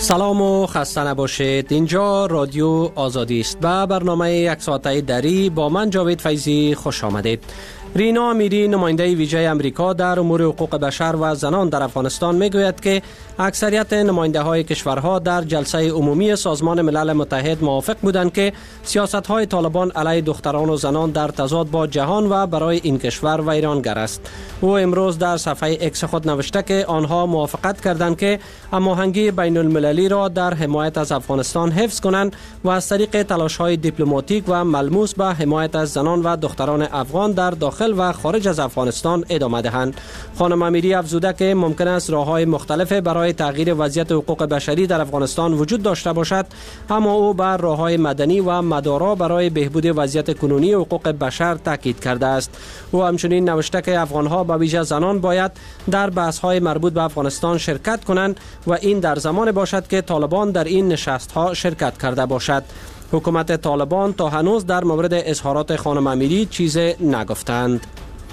سلام و خسته نباشید. اینجا رادیو آزادی است و برنامه یک ساعته دری با من جاوید فیضی خوش آمدید. رینا امیری نماینده ویژه امریکا در امور حقوق بشر و زنان در افغانستان میگوید که اکثریت نماینده های کشورها در جلسه عمومی سازمان ملل متحد موافق بودند که سیاست های طالبان علیه دختران و زنان در تضاد با جهان و برای این کشور ویرانگر است. او امروز در صفحه اکس خود نوشته که آنها موافقت کردند که هماهنگی بین المللی را در حمایت از افغانستان حفظ کنند و از طریق تلاش های دیپلماتیک و ملموس به حمایت از زنان و دختران افغان در داخل و خارج از افغانستان ادامه دهند. خانم امیری افزوده که ممکن است راه‌های مختلف برای تغییر وضعیت حقوق بشری در افغانستان وجود داشته باشد، اما او بر راه‌های مدنی و مدارا برای بهبود وضعیت کنونی حقوق بشر تاکید کرده است. او همچنین نوشته که افغان‌ها به ویژه زنان باید در بحث‌های مربوط به افغانستان شرکت کنند و این در زمان باشد که طالبان در این نشست‌ها شرکت کرده باشد. حکومت طالبان تا هنوز در مورد اظهارات خانم امیری چیزی نگفتند.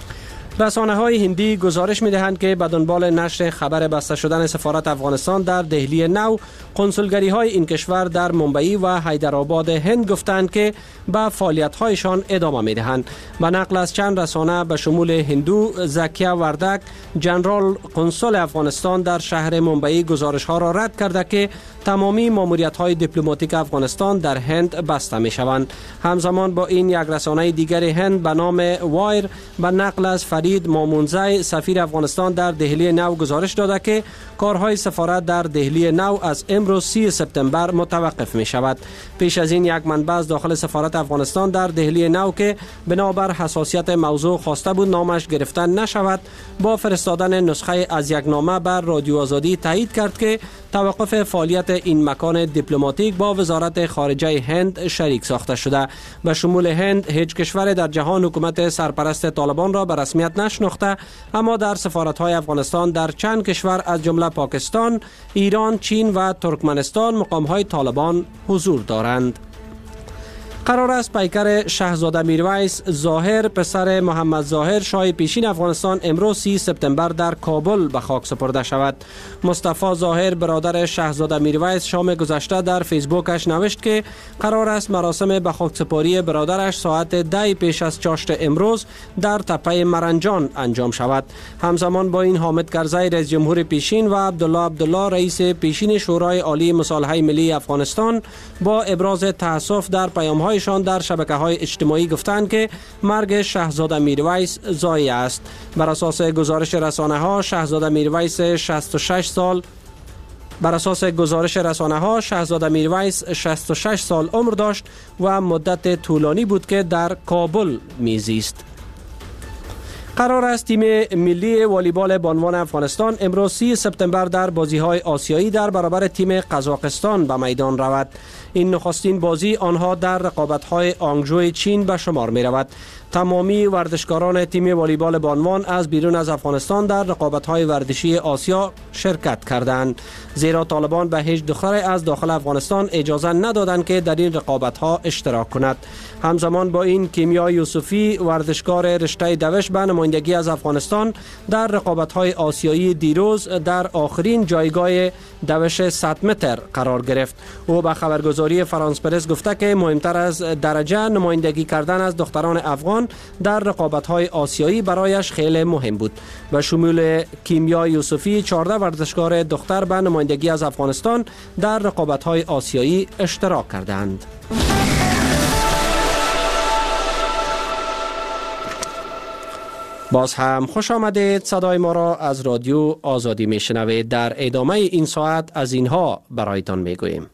رسانه‌های هندی گزارش می‌دهند که به دنبال نشر خبر بسته شدن سفارت افغانستان در دهلی نو، کنسولگری‌های این کشور در ممبئی و حیدرآباد هند گفتند که به فعالیت‌هایشان ادامه می‌دهند. به نقل از چند رسانه به شمول هندو، زکیا وردک، جنرال کنسول افغانستان در شهر ممبئی گزارش‌ها را رد کرده که تمامی ماموریت‌های دیپلماتیک افغانستان در هند بسته می‌شوند. همزمان با این یک رسانه دیگر هند به نام وایر به نقل از فرید مامونزی سفیر افغانستان در دهلی نو گزارش داده که کارهای سفارت در دهلی نو از امروز 30 سپتامبر متوقف می شود. پیش از این یک منبع از داخل سفارت افغانستان در دهلی نو که بنابر حساسیت موضوع خواسته بود نامش گرفته نشود، با فرستادن نسخه از یک نامه بر رادیو آزادی تایید کرد که توقف فعالیت این مکان دیپلماتیک با وزارت خارجه هند شریک ساخته شده. به شمول هند هیچ کشور در جهان حکومت سرپرست طالبان را به رسمیت نشناخته، اما در سفارت‌های افغانستان در چند کشور از جمله پاکستان، ایران، چین و ترکمنستان مقام‌های طالبان حضور دارند. قرار است پیکر شهزاده میرویس ظاهر پسر محمد ظاهر شاه پیشین افغانستان امروز 30 سپتامبر در کابل به خاک سپرده شود. مصطفی ظاهر برادر شهزاده میرویس شام گذشته در فیسبوکش نوشت که قرار است مراسم به خاک سپاری برادرش ساعت 10 پیش از چاشت امروز در تپه مرنجان انجام شود. همزمان با این حامد کرزی رئیس جمهور پیشین و عبدالله رئیس پیشین شورای عالی مصالحه ملی افغانستان با ابراز تأسف در پیام‌های شان در شبکه‌های اجتماعی گفتند که مرگ شهزاده میرویس ضایع است. بر اساس گزارش رسانه‌ها شهزاده میرویس 66 سال عمر داشت و مدت طولانی بود که در کابل میزیست. قرار است تیم ملی والیبال بانوان افغانستان امروز 30 سپتامبر در بازی‌های آسیایی در برابر تیم قزاقستان به میدان رود. این نخستین بازی آنها در رقابت‌های آنگژو چین به شمار می‌رود. تمامی ورزشکاران تیم والیبال بانوان از بیرون از افغانستان در رقابت‌های ورزشی آسیا شرکت کردند، زیرا طالبان به هیچ دختر از داخل افغانستان اجازه ندادند که در این رقابت‌ها اشتراک کند. همزمان با این کیمیا یوسفی ورزشکار رشته دوش به نمایندگی از افغانستان در رقابت‌های آسیایی دیروز در آخرین جایگاه دوش 100 متر قرار گرفت. او به خبرگزاری فرانس پرس گفته که مهمتر از درجه نمایندگی کردن از دختران افغان در رقابت‌های آسیایی برایش خیلی مهم بود. به شمول کیمیا یوسفی 14 ورزشکار دختر به نمایندگی از افغانستان در رقابت‌های آسیایی اشتراک کردند. باز هم خوش آمدید. صدای ما را از رادیو آزادی میشنوید. در ادامه این ساعت از اینها برایتان میگوییم.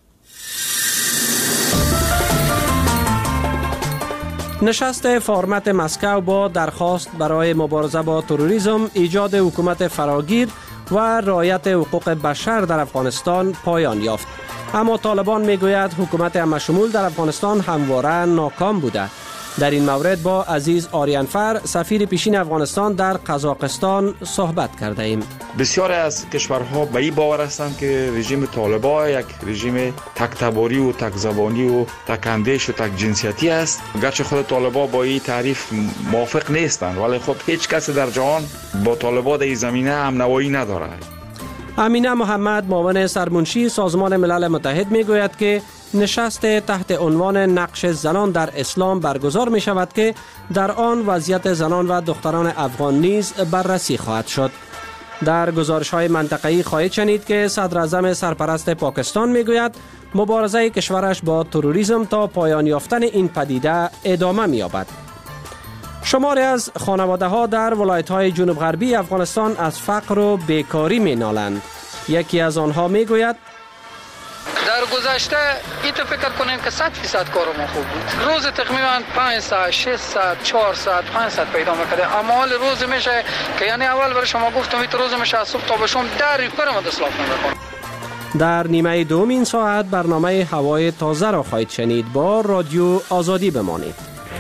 نشست فرمت مسکو با درخواست برای مبارزه با تروریسم، ایجاد حکومت فراگیر و رعایت حقوق بشر در افغانستان پایان یافت. اما طالبان میگوید حکومت همه‌شمول در افغانستان همواره ناکام بوده. در این مورد با عزیز آریانفر سفیر پیشین افغانستان در قزاقستان صحبت کرده ایم. بسیاری از کشورها به این باور هستند که رژیم طالبان یک رژیم تک تباری و تک زبانی و تک اندیش و تک جنسیتی است. گرچه خود طالبان با این تعریف موافق نیستند، ولی خب هیچ کس در جهان با طالبان در این زمینه هم نوایی ندارد. امینه محمد معاون سرمنشی سازمان ملل متحد می گوید که نشست تحت عنوان نقش زنان در اسلام برگزار می شود که در آن وضعیت زنان و دختران افغان نیز بررسی خواهد شد. در گزارش های منطقه‌ای خواهید شنید که صدر اعظم سرپرست پاکستان می گوید مبارزه کشورش با تروریسم تا پایان یافتن این پدیده ادامه می یابد. شماری از خانواده ها در ولایت های جنوب غربی افغانستان از فقر و بیکاری می نالند. یکی از آنها می گوید در گذشته ایتو فکر کنیم که 100% کارمون خوب بود. روز تقریبا 5 ساعت 6 ساعت 4 ساعت 5 ساعت پیدا میکرده، اما حال روز میشه که یعنی اول برای شما گفتم ایت روز میشه از صبح تا به شام در ریپر مدسلاف نمیکنه. در نیمه دوم این ساعت برنامه هوای تازه را خواهید شنید. با رادیو آزادی بمانید.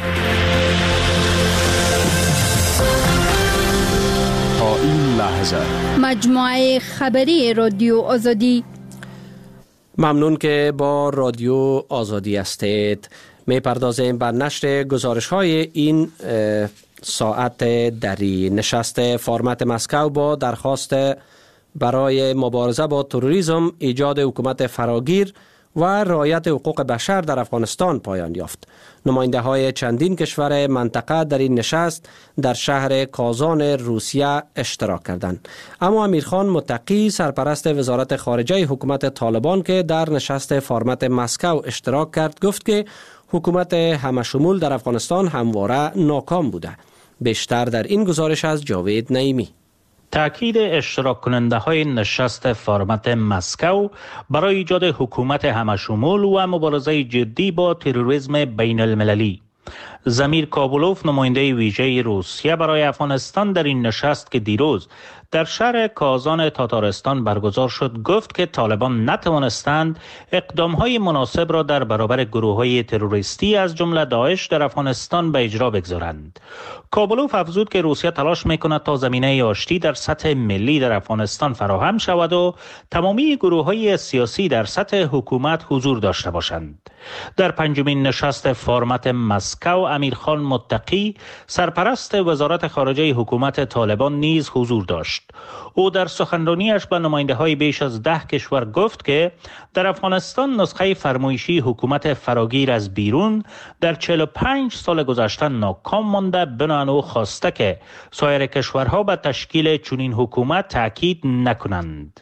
تا این لحظه مجموعه خبری رادیو آزادی. ممنون که با رادیو آزادی هستید. می پردازیم بر نشر گزارش های این ساعت دری. نشست فرمت مسکو با درخواست برای مبارزه با تروریسم، ایجاد حکومت فراگیر و رعایت حقوق بشر در افغانستان پایان یافت. نماینده های چندین کشور منطقه در این نشست در شهر کازان روسیه اشتراک کردند. اما امیرخان متقی سرپرست وزارت خارجه حکومت طالبان که در نشست فرمت مسکو اشتراک کرد گفت که حکومت همشمول در افغانستان همواره ناکام بوده. بیشتر در این گزارش از جاوید نعیمی. تأکید اشتراک کننده های نشست فرمت مسکو برای ایجاد حکومت همشمول و مبارزه جدی با تروریسم بین المللی. زمیر کابولوف نماینده ویژه روسیه برای افغانستان در این نشست که دیروز در شهر کازان تاتارستان برگزار شد گفت که طالبان نتوانستند اقدام‌های مناسب را در برابر گروه‌های تروریستی از جمله داعش در افغانستان به اجرا بگذارند. کابولوف افزود که روسیه تلاش می‌کند تا زمینه آشتی در سطح ملی در افغانستان فراهم شود و تمامی گروه‌های سیاسی در سطح حکومت حضور داشته باشند. در پنجمین نشست فرمت مسکو امیرخان متقی سرپرست وزارت خارجه حکومت طالبان نیز حضور داشت. او در سخنرانیش به نماینده‌های بیش از 10 کشور گفت که در افغانستان نسخه فرمایشی حکومت فراگیر از بیرون در 45 سال گذشته ناکام مانده، بنابراین او خواسته که سایر کشورها به تشکیل چنین حکومت تاکید نکنند.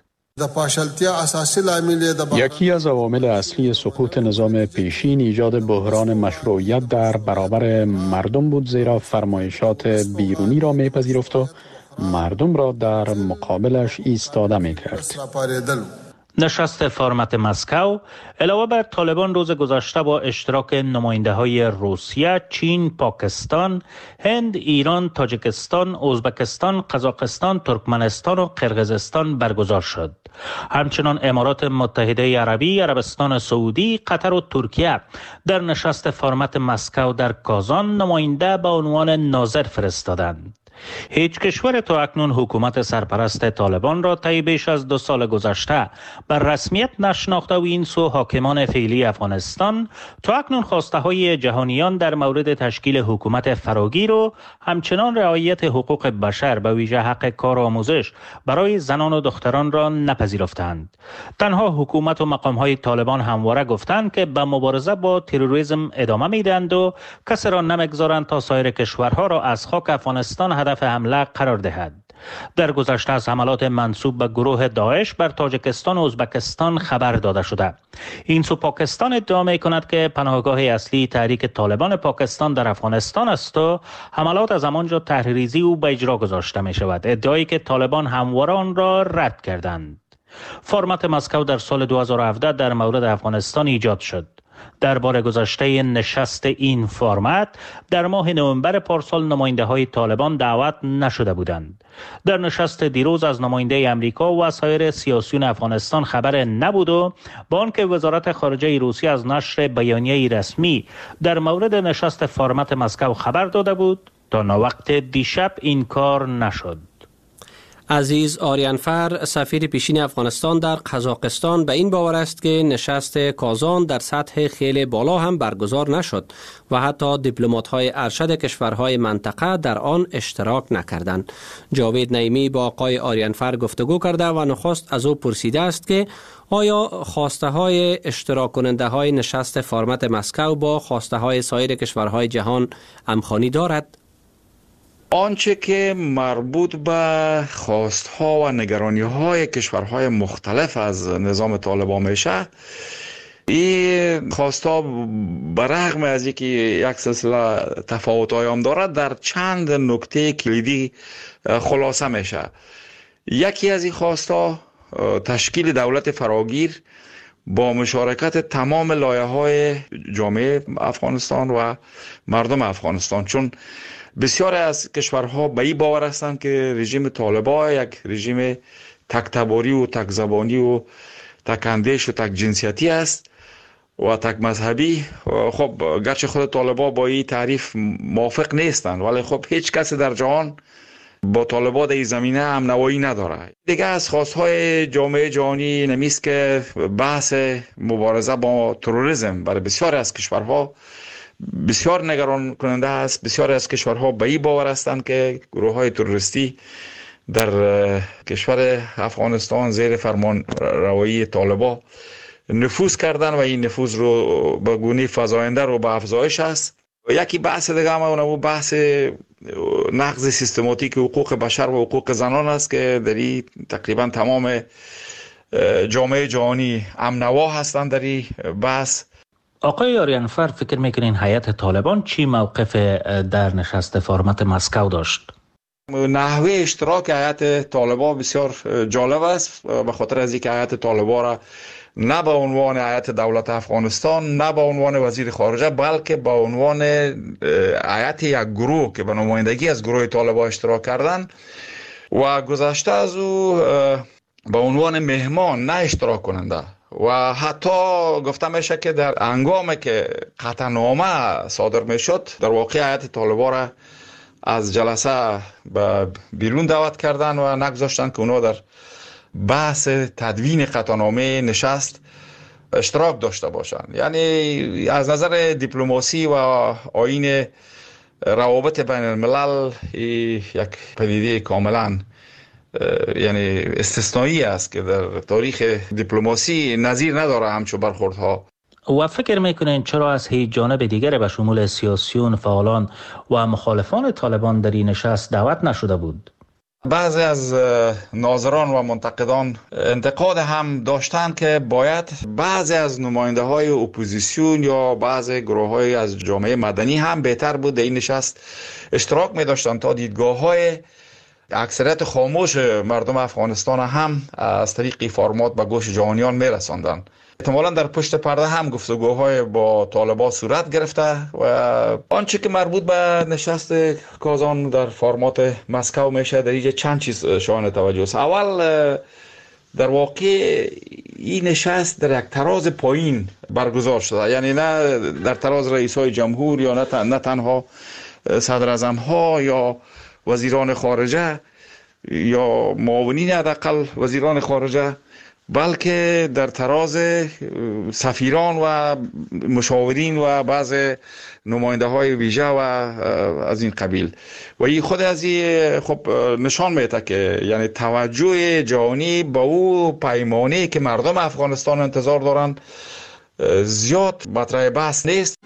یکی از عوامل اصلی سقوط نظام پیشین ایجاد بحران مشروعیت در برابر مردم بود، زیرا فرمایشات بیرونی را میپذیرفت و مردم را در مقابلش ایستاده میکرد. نشست فرمت مسکو علاوه بر طالبان روز گذشته با اشتراک نماینده‌های روسیه، چین، پاکستان، هند، ایران، تاجیکستان، ازبکستان، قزاقستان، ترکمنستان و قرقیزستان برگزار شد. همچنان امارات متحده عربی، عربستان سعودی، قطر و ترکیه در نشست فرمت مسکو در کازان نماینده به عنوان ناظر فرستادند. هیچ کشور تا اکنون حکومت سرپرست طالبان را طی بیش از 2 سال گذشته بر رسمیت نشناخته و این سو حاکمان فعلی افغانستان تا اکنون خواسته های جهانیان در مورد تشکیل حکومت فراگیر و همچنان رعایت حقوق بشر به ویژه حق کار و آموزش برای زنان و دختران را نپذیرفتند. تنها حکومت و مقام های طالبان همواره گفتند که به مبارزه با تروریسم ادامه میدهند و کسی را نمیگذارند تا سایر کشورها را از خاک افغانستان هدف حمله قرار دهد. در گذشته از حملات منسوب به گروه داعش بر تاجیکستان و ازبکستان خبر داده شده. این سو پاکستان ادعا می کند که پناهگاه اصلی تحریک طالبان پاکستان در افغانستان است و حملات از همانجا تحریریزی او به اجرا گذاشته می شود، ادعایی که طالبان همواره آن را رد کردند. فرمت مسکو در سال 2017 در مورد افغانستان ایجاد شد. در بار گذشته نشست این فرمت در ماه نوامبر پارسال نماینده های طالبان دعوت نشده بودند. در نشست دیروز از نماینده امریکا و سایر سیاسیون افغانستان خبر نبود و با آنکه وزارت خارجه روسیه از نشر بیانیه رسمی در مورد نشست فرمت مسکو خبر داده بود، تا وقت دیشب این کار نشد. عزیز آریانفر سفیر پیشین افغانستان در قزاقستان به این باور است که نشست کازان در سطح خیلی بالا هم برگزار نشد و حتی دیپلمات‌های ارشد کشورهای منطقه در آن اشتراک نکردند. جاوید نعیمی با آقای آریانفر گفتگو کرده و نخست از او پرسیده است که آیا خواسته های اشتراک کننده های نشست فرمت مسکو با خواسته های سایر کشورهای جهان همخوانی دارد؟ آنچه که مربوط به خواستها و نگرانی‌های کشورهای مختلف از نظام طالبان میشه، این خواستها برغم از اینکه یک سلسله تفاوت‌های هم دارد در چند نکته کلیدی خلاصه میشه. یکی از این خواستها تشکیل دولت فراگیر با مشارکت تمام لایه‌های جامعه افغانستان و مردم افغانستان، چون بسیار از کشورها به این باور هستند که رژیم طالبان یک رژیم تک‌تباری و تک‌زبانی و تک‌اندیش و تک جنسیتی است و تک مذهبی. خب گرچه خود طالبان با این تعریف موافق نیستند، ولی خب هیچ کسی در جهان با طالبان در این زمینه هم نوایی نداره. دیگه از خواستهای جامعه جهانی نمیست که بحث مبارزه با تروریسم برای بسیار از کشورها بسیار نگران کننده است. بسیار از کشورها به این باور هستند که گروه‌های تروریستی در کشور افغانستان زیر فرمان روایی طالبان نفوذ کردن و این نفوذ رو به گونه فزاینده رو به افزایش است. یکی بحث دیگه هم اون بحث نقض سیستماتیک حقوق بشر و حقوق زنان است که در این تقریبا تمام جامعه جهانی امنوا هستند در این بحث. آقای آریانفر، فکر میکنین هیئت طالبان چی موقف در نشست فرمت مسکو داشت؟ نحوه اشتراک هیئت طالبان بسیار جالب است، به خاطر از اینکه هیئت طالبان را نه به عنوان هیئت دولت افغانستان نه به عنوان وزیر خارجه بلکه به عنوان هیئت یک گروه که به نمایندگی از گروه طالبان اشتراک کردن و گذشته از او به عنوان مهمان نه اشتراک کننده و حتی گفته میشه که در هنگامی که قطعنامه صادر میشد در واقع هیئت طالبان را از جلسه به بیرون دعوت کردن و نگذاشتن که اونا در بحث تدوین قطعنامه نشست اشتراک داشته باشند. یعنی از نظر دیپلماسی و آیین روابط بین الملل یک پدیده کاملا یعنی استثنایی است که در تاریخ دیپلماسی نظیر نداره همچون برخوردها. و فکر میکنین چرا از هیچ جانب دیگر به شمول سیاسیون، فعالان و مخالفان طالبان در این نشست دعوت نشده بود؟ بعضی از ناظران و منتقدان انتقاد هم داشتند که باید بعضی از نماینده های اپوزیسیون یا بعضی گروه های از جامعه مدنی هم بهتر بود در این نشست اشتراک می داشتند تا دیدگاه های اکثریت خاموش مردم افغانستان هم از طریق فرمات به گوش جهانیان می رساندن. احتمالا در پشت پرده هم گفتگوهای با طالبان صورت گرفته و آنچه که مربوط به نشست کازان در فرمات مسکو میشه در اینجا چند چیز شایان توجه است. اول در واقع این نشست در یک تراز پایین برگزار شده، یعنی نه در تراز رئیسای جمهور یا نه تنها صدر اعظم ها یا وزیران خارجه یا معاونین حداقل وزیران خارجه، بلکه در تراز سفیران و مشاورین و بعض نماینده های ویژه و از این قبیل. و این خود از این خب نشان میده که یعنی توجه جهانی با او پیمانی که مردم افغانستان انتظار دارند زیاد مطرح بحث نیست.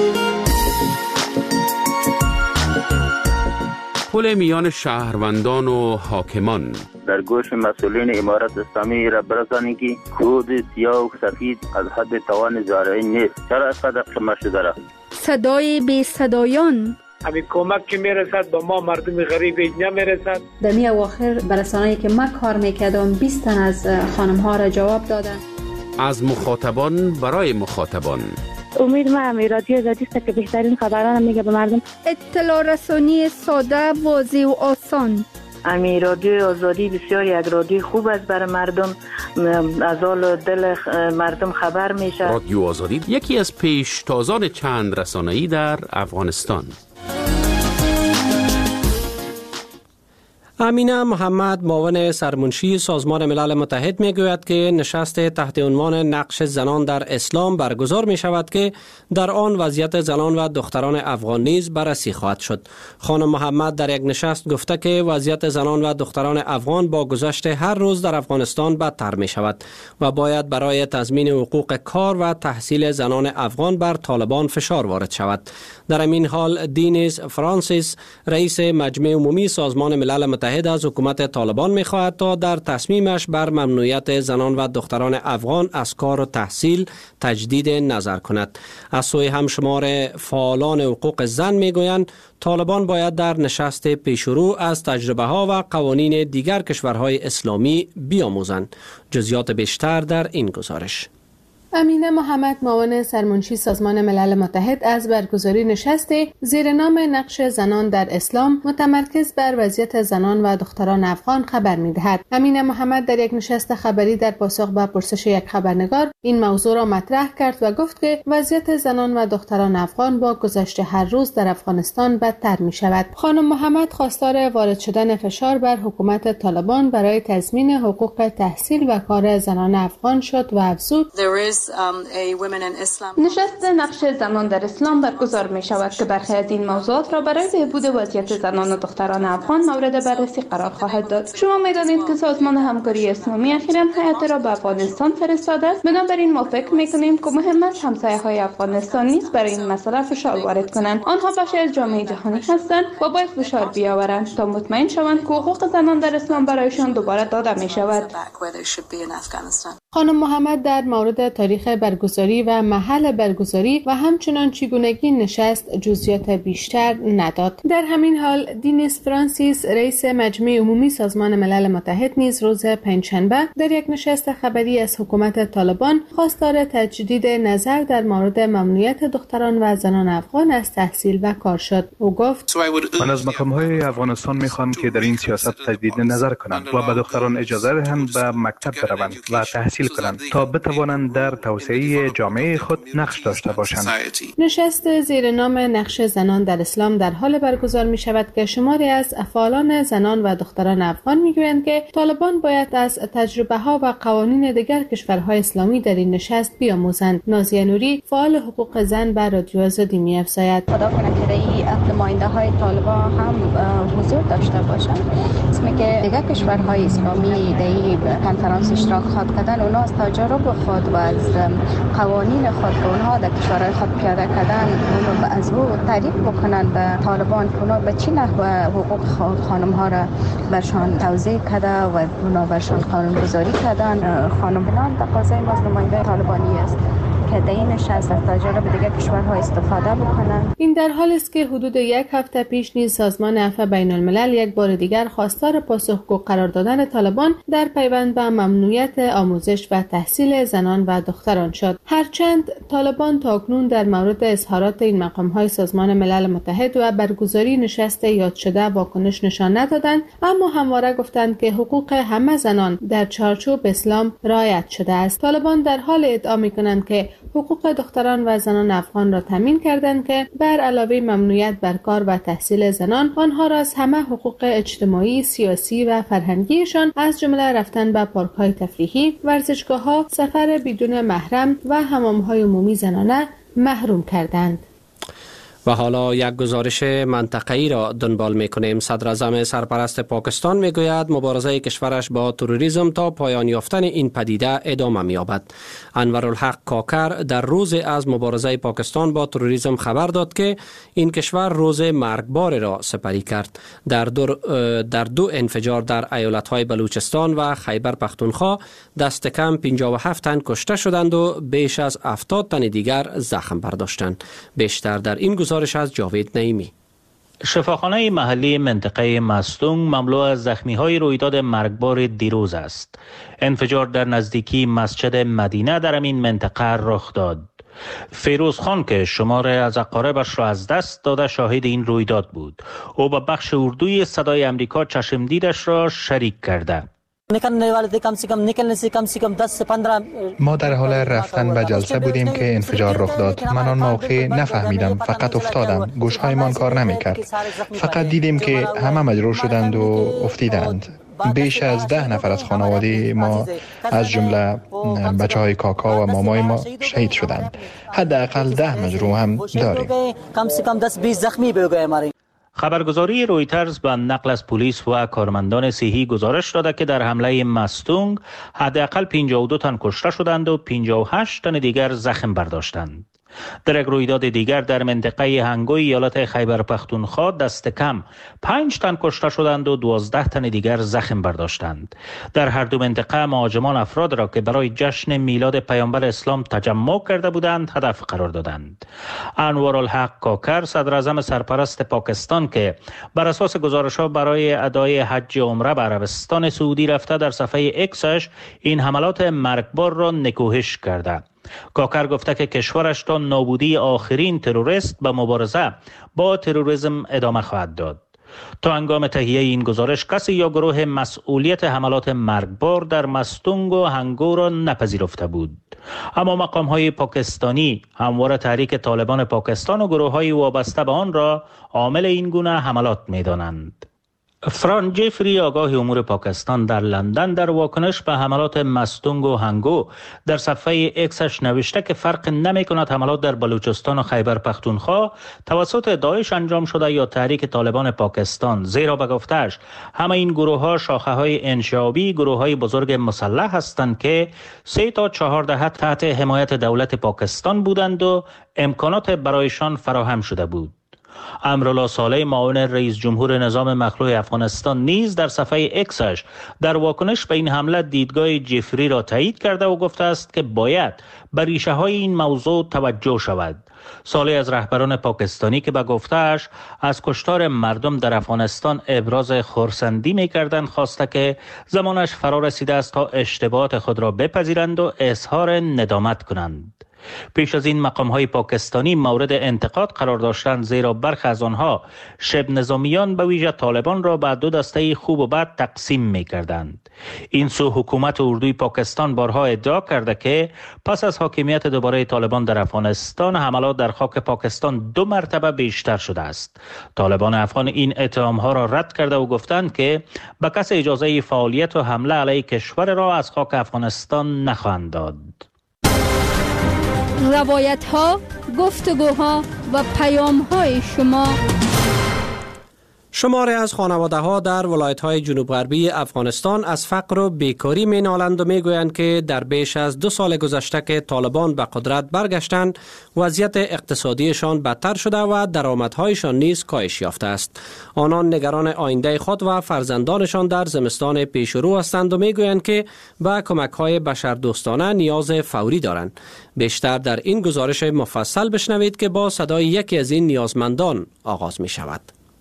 پل میان شهروندان و حاکمان در گوش مسئولین امارت اسلامی را برسانید که کود سیاه و سفید از حد توان زارعی نیست. چرا اینقدر قمه شده را؟ صدای بی صدایان، همین کمک که میرسد با ما مردم غریب اینجا میرسد. در می اواخر برسانه‌ای که ما کار میکردم 20 تن از خانم ها را جواب دادن. از مخاطبان برای مخاطبان. امید ما همی رادیو آزادی است که بهترین خبران میگه به مردم. اطلاع رسانی ساده، واضح و آسان. امی رادیو آزادی بسیار یک رادیو خوب است برای مردم، از حال دل مردم خبر میشه. رادیو آزادی یکی از پیشتازان چند رسانه‌ای در افغانستان. امینه محمد معاون سرمنشی سازمان ملل متحد میگوید که نشست تحت عنوان نقش زنان در اسلام برگزار می شود که در آن وضعیت زنان و دختران افغان نیز بررسی خواهد شد. خانم محمد در یک نشست گفته که وضعیت زنان و دختران افغان با گذشت هر روز در افغانستان بدتر می شود و باید برای تضمین حقوق کار و تحصیل زنان افغان بر طالبان فشار وارد شود. در این حال دینیس فرانسیس رئیس مجمع عمومی سازمان ملل متحد از حکومت طالبان می‌خواهد تا در تصمیمش بر ممنوعیت زنان و دختران افغان از کار و تحصیل تجدید نظر کند. از سوی همشمار فعالان حقوق زن میگویند طالبان باید در نشست پیشرو از تجربه ها و قوانین دیگر کشورهای اسلامی بیاموزند. جزئیات بیشتر در این گزارش. امینه محمد معاون سرمنشی سازمان ملل متحد از برگزاری نشست زیر نام نقش زنان در اسلام متمرکز بر وضعیت زنان و دختران افغان خبر می‌دهد. امینه محمد در یک نشست خبری در پاسخ به پرسش یک خبرنگار این موضوع را مطرح کرد و گفت که وضعیت زنان و دختران افغان با گذشت هر روز در افغانستان بدتر می‌شود. خانم محمد خواستار وارد شدن فشار بر حکومت طالبان برای تضمین حقوق تحصیل و کار زنان افغان شد و افزود نشست نقش زنان در اسلام برگزار می شود که برخی از این موضوعات را برای بهبود وضعیت زنان و دختران افغان مورد بررسی قرار خواهد داد. شما می دانید که سازمان همکاری اسلامی اخیراً هیئت را به افغانستان فرستاده است. بنابراین ما فکر می کنیم که مهم است همسایه‌های افغانستان نیز برای این مسئله فشار وارد کنند. آنها بخشی از جامعه جهانی هستند و باید فشار بیاورند تا مطمئن شوند که حقوق زنان در اسلام برایشان دوباره داده می شود. خانم محمد در مورد تاریخ برگزاری و محل برگزاری و همچنان چگونگی نشست جزئیات بیشتر نداد. در همین حال دینیس فرانسیس رئیس مجمع عمومی سازمان ملل متحد نیز روز پنجشنبه در یک نشست خبری از حکومت طالبان خواستار تجدید نظر در مورد ممنوعیت دختران و زنان افغان از تحصیل و کار شد. او گفت من از مقام‌های افغانستان می‌خوام که در این سیاست تجدید نظر کنند و به دختران اجازه دهند به مکتب بروند و تحصیل کنند تا بتوانند در توسعه جامعه خود نقش داشته باشند. نشست زیر نام نقش زنان در اسلام در حال برگزار می شود که شماری از فعالان زنان و دختران افغان می گویند که طالبان باید از تجربه ها و قوانین دیگر کشورهای اسلامی در این نشست بیاموزند. نازیه نوری فعال حقوق زن بر رادیو آزادی می افزاید. خدا کنه که در این نماینده های طالبان هم حضور داشته باشند. اسمی که دیگر کشورهای اسلامی در این کنفرانس اشتراک خواهد کردن، اونا از تجربه خود و از قوانین خود که اونها در کشورهای خود پیاده کردن اونو از او تعریف بکنن به طالبان که اونا به چی نحو حقوق خانم ها را برشان توضیح کرده و اونا برشان قانونگذاری کردن. خانمان تقاضای ما از نماینده طالبانی است که در این نشست از تجربه دیگر کشورها استفاده بکنند. این در حالی است که حدود یک هفته پیش نیز سازمان عفو بین الملل یک بار دیگر خواستار پاسخگو قرار دادن طالبان در پیوند به ممنوعیت آموزش و تحصیل زنان و دختران شد. هرچند طالبان تاکنون در مورد اظهارات این مقام‌های سازمان ملل متحد و برگزاری نشست یاد شده واکنش نشان ندادند، اما همواره گفتند که حقوق همه زنان در چارچوب اسلام رعایت شده است. طالبان در حال ادعا می‌کنند که حقوق دختران و زنان افغان را تامین کردند که بر علاوه ممنوعیت بر کار و تحصیل زنان، آنها را از همه حقوق اجتماعی، سیاسی و فرهنگیشان از جمله رفتن به پارک‌های تفریحی، ورزشگاه‌ها، سفر بدون محرم و حمام‌های عمومی زنانه محروم کردند. و حالا یک گزارش منطقه‌ای را دنبال می‌کنیم. صدر اعظم سرپرست پاکستان می‌گوید مبارزه کشورش با تروریسم تا پایان یافتن این پدیده ادامه می‌یابد. انورالحق کاکر در روز از مبارزه پاکستان با تروریسم خبر داد که این کشور روز مرگبار را سپری کرد. در دو انفجار در ایالت‌های بلوچستان و خیبر پختونخوا دست کم 57 تن کشته شدند و بیش از 70 تن دیگر زخم برداشتند. بیشتر در این گزارش از جاوید نعیمی. شفاخانه محلی منطقه مستونگ مملو از زخمی‌های رویداد مرگبار دیروز است. انفجار در نزدیکی مسجد مدینه در این منطقه رخ داد. فیروز خان که شمار از اقاربش را از دست داده شاهد این رویداد بود. او با بخش اردوی صدای امریکا چشم دیدش را شریک کرده. ما در حال رفتن به جلسه بودیم که انفجار رخ داد. من آن موقع نفهمیدم، فقط افتادم. گوشهایمان کار نمیکرد. فقط دیدیم که همه مجروح شدند و افتیدند. بیش از 10 نفر از خانواده ما از جمله بچه‌های کاکا و مامای ما شهید شدند. حداقل 10 مجروح هم داریم. خبرگزاری رویترز به نقل از پلیس و کارمندان صحی گزارش داده که در حمله مستونگ حداقل 52 تن کشته شدند و 58 تن دیگر زخم برداشتند. در یک رویداد دیگر در منطقه هنگوی ایالت خیبر پختونخوا دست کم 5 تن کشته شدند و 12 تن دیگر زخم برداشتند. در هر دو منطقه مهاجمان افراد را که برای جشن میلاد پیامبر اسلام تجمع کرده بودند هدف قرار دادند. انوارالحق کاکر صدر اعظم سرپرست پاکستان که بر اساس گزارش‌ها برای ادای حج عمره به عربستان سعودی رفته در صفحه اکسش این حملات مرگبار را نکوهش کرده. کاکر گفته که کشورش تا نابودی آخرین تروریست به مبارزه با تروریسم ادامه خواهد داد. تا هنگام تهیه این گزارش کسی یا گروه مسئولیت حملات مرگبار در مستونگ و هنگو را نپذیرفته بود. اما مقام‌های پاکستانی همواره تحریک طالبان پاکستان و گروه‌های وابسته به آن را عامل این گونه حملات می‌دانند. فران جفری آگاه امور پاکستان در لندن در واکنش به حملات مستونگ و هنگو در صفحه اکسش نوشته که فرق نمی کند حملات در بلوچستان و خیبر پختونخوا توسط داعش انجام شده یا تحریک طالبان پاکستان، زیرا به گفته‌اش همه این گروه ها شاخه های انشعابی گروه های بزرگ مسلح هستند که 3 تا 4 دهه تحت حمایت دولت پاکستان بودند و امکانات برایشان فراهم شده بود. امرالله صالح معاون رئیس جمهور نظام مخلوع افغانستان نیز در صفحه اکسش در واکنش به این حمله دیدگاه جفری را تایید کرده و گفته است که باید به ریشه های این موضوع توجه شود. صالح از رهبران پاکستانی که به گفته‌اش از کشتار مردم در افغانستان ابراز خرسندی می‌کردند خواسته که زمانش فرا رسیده است تا اشتباهات خود را بپذیرند و اظهار ندامت کنند. پیش از این مقام‌های پاکستانی مورد انتقاد قرار داشتند زیرا برخی از آنها شبه نظامیان به ویژه طالبان را به 2 دسته خوب و بد تقسیم می‌کردند. این سو حکومت اردوی پاکستان بارها ادعا کرده که پس از حاکمیت دوباره طالبان در افغانستان حملات در خاک پاکستان 2 مرتبه بیشتر شده است. طالبان افغان این اتهام‌ها را رد کرده و گفتند که به کسی اجازه فعالیت و حمله علیه کشور را از خاک افغانستان نخواهند داد. روایت ها، گفتگوها و پیام های شما. شماری از خانواده ها در ولایت های جنوب غربی افغانستان از فقر و بیکاری می نالند و می گویند که در بیش از 2 سال گذشته که طالبان به قدرت برگشتند وضعیت اقتصادیشان بدتر شده و درآمدهایشان نیز کاهش یافته است. آنان نگران آینده خود و فرزندانشان در زمستان پیش رو هستند و می گویند که به کمک های بشردوستانه نیاز فوری دارند. بیشتر در این گزارش مفصل بشنوید که با صدای یکی از این نیازمندان آغاز می شود.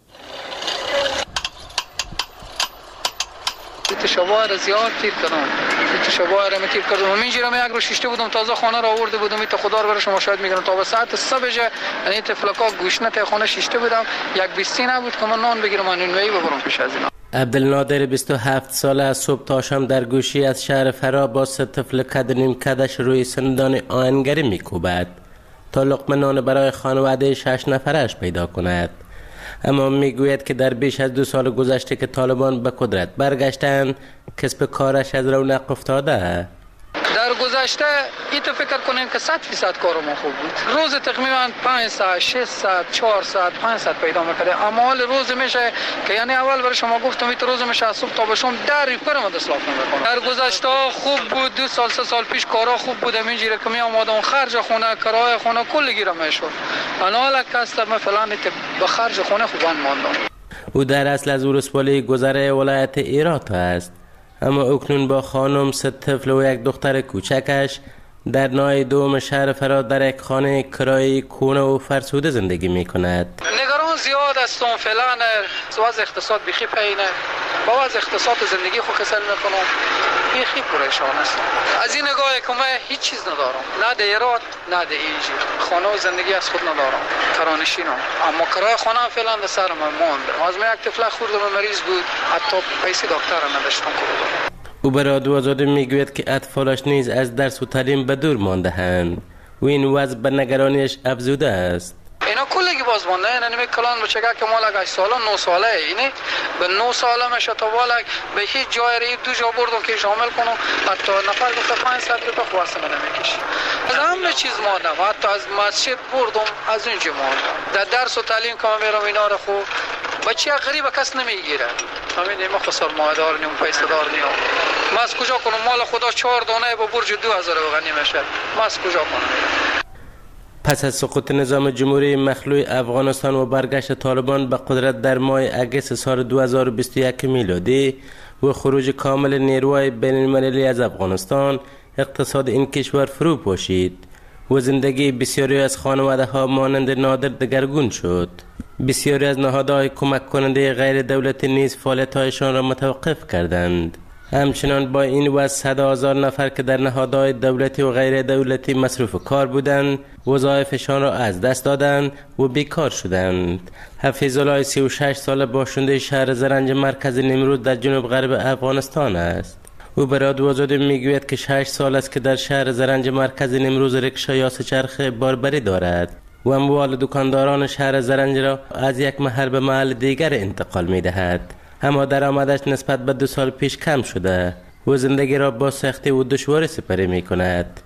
شبا را زیاد تیر کردم. شبا را تیر کردم. من جیرم یک رو شیشته بودم تازه خانه را آورده بودم. تا خدا رو برای شما شاید میگم تا به ساعت 3 بجه یعنی تفلکا گوشنت خانه شیشته بودم. یک بیستی نبود که من نان بگیرم و نونوایی ببرم پیش از اینا. عبدالنادر 27 ساله از صبح تا شام در گوشی از شهر فرا با 3 طفل قد نیم قدش روی سندان آهنگری میکوبد تا لقمه نان برای خانواده 6 نفرش پیدا کند. اما میگوید که در بیش از 2 سال گذشته که طالبان به قدرت برگشتند کسب کارش از رونق افتاده. در گذشته این تو فکر کنیم که 100% کار ما خوب بود. روز تقریبا 5 ساعت 6 ساعت 4 ساعت 5 ساعت پیدا می‌کرد. اما حال روز میشه که یعنی اول برای شما گفتم این روز میشه از صبح تا به شام در ریپر ما دستلاف نمی‌کنه. در گذشته خوب بود. 2 سال 3 سال پیش کارا خوب بود. اینجوری که می اومدم خرج خونه کرایه خونه کل گیرم میشد. انا حالا کاستر مثلا به خرج خونه خوبان ماندم. او در اصل از ولسوالی گذر ولایت هرات است. اما اکنون با خانم 3 طفل و 1 دختر کوچکش در ناحیه دوم شهر فرا در یک خانه کرایه کونه و فرسوده زندگی می کند. نگران زیاد هستم فعلا وضع اقتصاد بیخی پایینه. با وضع اقتصاد زندگی خود کسل میکنم بیخی پریشان هستم. از این نگاه که من هیچ چیز ندارم، نه دیرات نه اینجا خانه و زندگی از خود ندارم، کرانشینم. اما کرایه خانه فعلا در سر من ماند. از من 1 طفل خورده مریض بود، حتی پیسه دکتر نداشتم. او به رادیو آزادی میگوید که اطفالش نیز از درس و تعلیم به دور مانده‌اند و این وضع به نگرانیش افزوده است. اینا کلگی باز مونده، یعنی کلان بچه که مال 8 ساله 9 ساله، اینه به 9 ساله میشه تا بالا به هیچ جای ری دو جا بردم که شامل کنم، حتی نفر گفته 500 روپیه خواسته من نمیکشه. از همه چیز ماندم، حتی از مسجد بردم، از اونجا ماندم. در درس و تعلیم که میرم اینا رو خوب بچه غریب کس نمیگیره. همین ما خسر مایدار نیم، پیسه دار نیم. ما از کجا کنم؟ مال خدا 4 دانه با برج 2000 غنی میشه. ما از کجا کنم؟ پس از سقوط نظام جمهوری مخلوع افغانستان و برگشت طالبان به قدرت در ماه اگست سال 2021 میلادی و خروج کامل نیروهای بین المللی از افغانستان، اقتصاد این کشور فرو پاشید و زندگی بسیاری از خانواده ها مانند نادر دگرگون شد. بسیاری از نهادهای کمک کننده غیر دولتی نیز فعالیت‌هایشان را متوقف کردند. همچنان با این وضع 100,000 نفر که در نهادهای دولتی و غیر دولتی مصروف کار بودند، وظایفشان را از دست دادند و بیکار شدند. حفیظ الله 36 ساله باشنده شهر زرنج مرکز نیمروز در جنوب غرب افغانستان است. او به رادیو آزادی میگوید که 6 سال است که در شهر زرنج مرکز نیمروز رکشا یا سه‌چرخه باربری دارد و اموال دکانداران شهر زرنج را از یک محل به محل دیگر انتقال می‌دهد. اما درآمدش نسبت به 2 سال پیش کم شده و زندگی را با سختی و دشواری سپری می‌کند.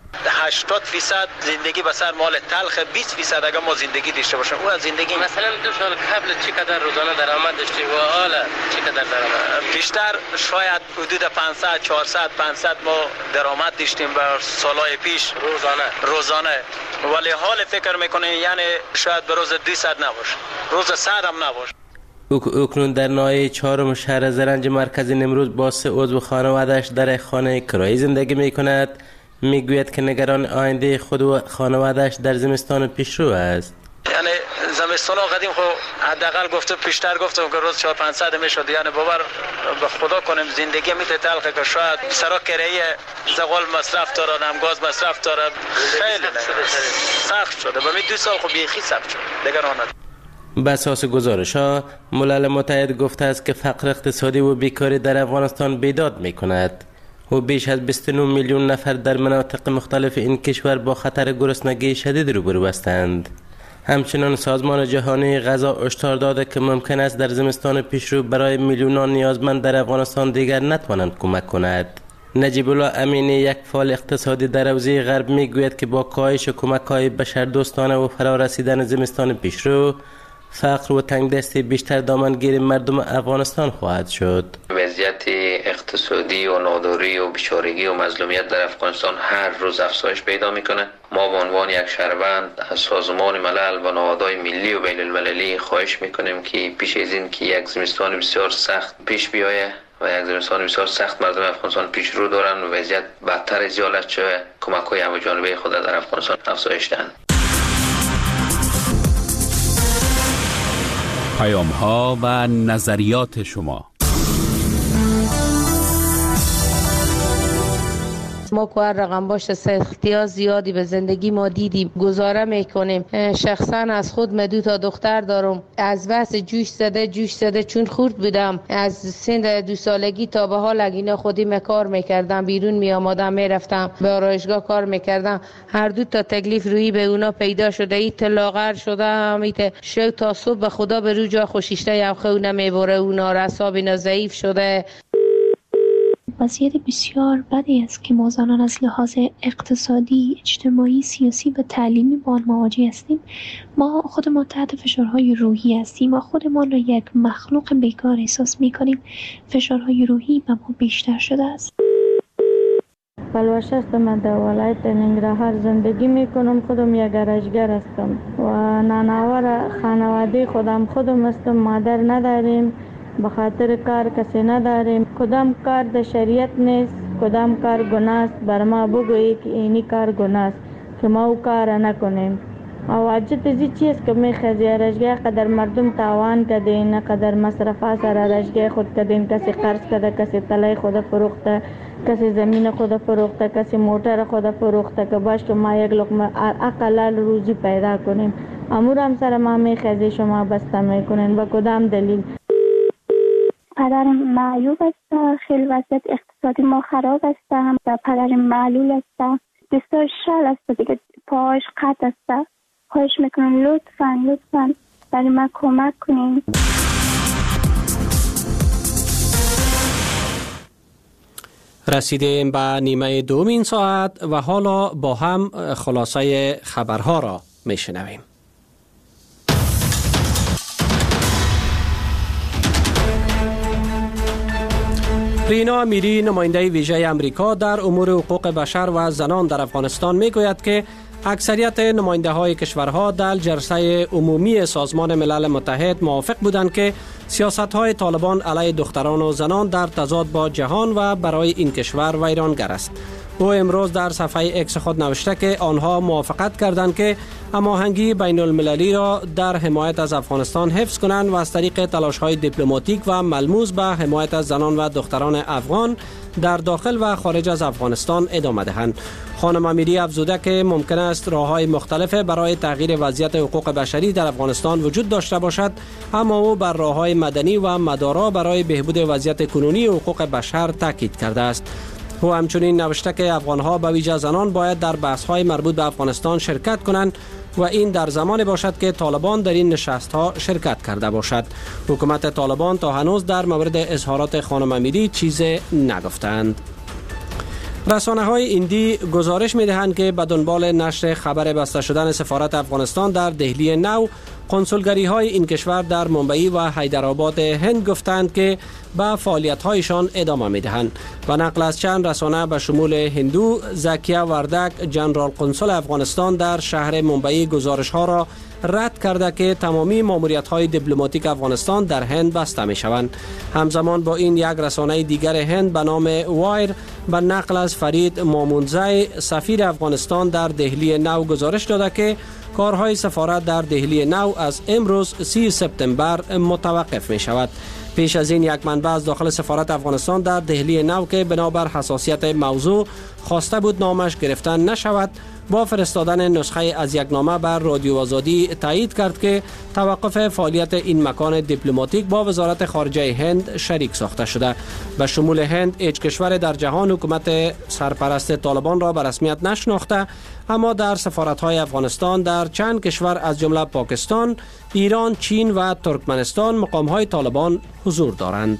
80% زندگی به سر مال تلخ، 20% اگر ما زندگی داشته باشیم اون زندگی. مثلا 2 سال قبل چقدر روزانه درآمد داشتی و حالا چقدر درآمد؟ بیشتر شاید حدود 500 400 500 ما درآمد داشتیم به سالهای پیش روزانه. ولی حال فکر میکنیم یعنی شاید به روز 200 نباشه، روز 100 هم نباشه. اکنون در ناحیه 4 شهر زرنج مرکز نیمروز با 3 عضو خانواده‌اش در خانه کرایی زندگی می‌کند. میگوید که نگران آینده خود و خانواده‌اش در زمستان پیشرو است. یعنی زمستان قدیم خو حداقل گفته پیشتر گفتم که روز 400-500 میشد، یعنی باور به خدا کنیم زندگی میته تلخه که شاید سرا کرایه زغال مصرف داره، هم گاز مصرف داره، خیلی سخت شده. به 2 سال خو بیخی سخت شد دیگر آمد. به اساس گزارش‌ها ملل متحد گفته است که فقر اقتصادی و بیکاری در افغانستان بیداد می‌کند و بیش از 29 میلیون نفر در مناطق مختلف این کشور با خطر گرسنگی شدید روبرو هستند. همچنان سازمان جهانی غذا هشدار داده که ممکن است در زمستان پیشرو برای میلیونان نیازمند در افغانستان دیگر نتوانند کمک کند. نجیب الله امینی، یک فعال اقتصادی در حوزه غرب، میگوید که با کاهش کمک‌های بشردوستانه و فرارسیدن زمستان پیشرو، فقر و تنگدستی بیشتر دامنگیر مردم افغانستان خواهد شد. وضعیت اقتصادی و ناداری و بیچارگی و مظلومیت در افغانستان هر روز افزایش پیدا میکنه. ما به عنوان یک شهروند از سازمان ملل و نهادهای ملی و بین المللی خواهش میکنیم که پیش از این که یک زمستان بسیار سخت پیش بیایه و یک زمستان بسیار سخت مردم افغانستان پیش رو دارن و وضعیت بدتر از حالت شده، کمک‌های همه‌جانبه خود در افغانستان افزایش دهند. پیام‌ها و نظریات شما. ما که هر رقم باشه سختی‌ها زیادی به زندگی ما دیدیم، گزاره میکنیم. شخصا از خود من 2 تا دختر دارم، از بس جوش زده چون خورد بودم از سن 2 سالگی تا به حال اینا خودی کار میکردم، بیرون می آمدم میرفتم به آرایشگاه کار میکردم. هر 2 تا تکلیف روی به اونا پیدا شده، ایت لاغر شده، ایت شو تا صبح به خدا به رو جا خوشیشته یا خو نمیبره، اونا رساب اینا ضعیف شده. وضعیت بسیار بدی است که ما زنان از لحاظ اقتصادی، اجتماعی، سیاسی و تعلیمی با آن مواجه هستیم. ما خودمان تحت فشارهای روحی هستیم. ما خودمان را یک مخلوق بیکار احساس می‌کنیم. فشارهای روحی به ما بیشتر شده است. پلوش هستم، من در ولایت ننگرهار زندگی میکنم. خودم یک گرجگر هستم و نانآور خانواده خودم هستم. مادر نداریم، به خاطر کار کسی نداریم. کدام کار در شریعت نیست، کدام کار گناه است. بر ما بگویی که اینی کار گناه است که ما او کار نکنیم. او عجت ازی چیز که میخوازی رشگاه قدر مردم تاوان کدین، قدر مصرفه سر رشگاه خود کدین. کسی قرض کده، کسی طلای خود فروخته، کسی زمین خود فروخته، کسی موتر خود فروخته که باش که ما یک لقمه اقلال روزی پیدا کنیم. امور هم سر ما میخوازی شما بسته میکنین. با کدام دلیل؟ پدرم معیوب است، خیلی وضعیت اقتصادی ما خراب است و پدرم معلول است، دستاش شل است دیگه، پاهاش قطع است. خواهش میکنم لطفاً برای من کمک کنین. رسیدیم به نیمه دوم این ساعت و حالا با هم خلاصه خبرها را میشنویم. رینا امیری نماینده ویژه امریکا در امور حقوق بشر و زنان در افغانستان میگوید که اکثریت نماینده های کشورها در جلسه عمومی سازمان ملل متحد موافق بودند که سیاست های طالبان علیه دختران و زنان در تضاد با جهان و برای این کشور ویرانگر است. او امروز در صفحه اکس خود نوشته که آنها موافقت کردند که هماهنگی بین المللی را در حمایت از افغانستان حفظ کنند و از طریق تلاش های دیپلماتیک و ملموس به حمایت از زنان و دختران افغان در داخل و خارج از افغانستان ادامه دهند. خانم امیری افزوده که ممکن است راه‌های مختلف برای تغییر وضعیت حقوق بشری در افغانستان وجود داشته باشد، اما او بر راه‌های مدنی و مدارا برای بهبود وضعیت کنونی حقوق بشر تاکید کرده است. او همچنین نوشته که افغان‌ها به ویژه زنان باید در بحث‌های مربوط به افغانستان شرکت کنند و این در زمان باشد که طالبان در این نشست‌ها شرکت کرده باشد. حکومت طالبان تا هنوز در مورد اظهارات خانم امیری چیزی نگفتند. رسانه‌های هندی گزارش می‌دهند که به دنبال نشر خبر بسته شدن سفارت افغانستان در دهلی نو، کنسولگری‌های این کشور در ممبئی و حیدرآباد هند گفتند که به فعالیت‌هایشان ادامه می‌دهند و نقل از چند رسانه به شمول هندو، زکیه وردک، جنرال قنسل افغانستان در شهر ممبئی گزارش‌ها را رد کرده که تمامی ماموریت‌های دیپلماتیک افغانستان در هند بسته می‌شوند. همزمان با این یک رسانه دیگر هند به نام وایر به نقل از فرید مامونزی سفیر افغانستان در دهلی نو گزارش داده که کارهای سفارت در دهلی نو از امروز 30 سپتامبر متوقف می شود. پیش از این یک منبع از داخل سفارت افغانستان در دهلی نو که بنابر حساسیت موضوع خواسته بود نامش گرفته نشود، با فرستادن نسخه از یک نامه بر رادیو آزادی تایید کرد که توقف فعالیت این مکان دیپلماتیک با وزارت خارجه هند شریک ساخته شده. به شمول هند هیچ کشور در جهان حکومت سرپرست طالبان را به رسمیت نشناخته، اما در سفارت‌های افغانستان در چند کشور از جمله پاکستان، ایران، چین و ترکمنستان مقام‌های طالبان حضور دارند.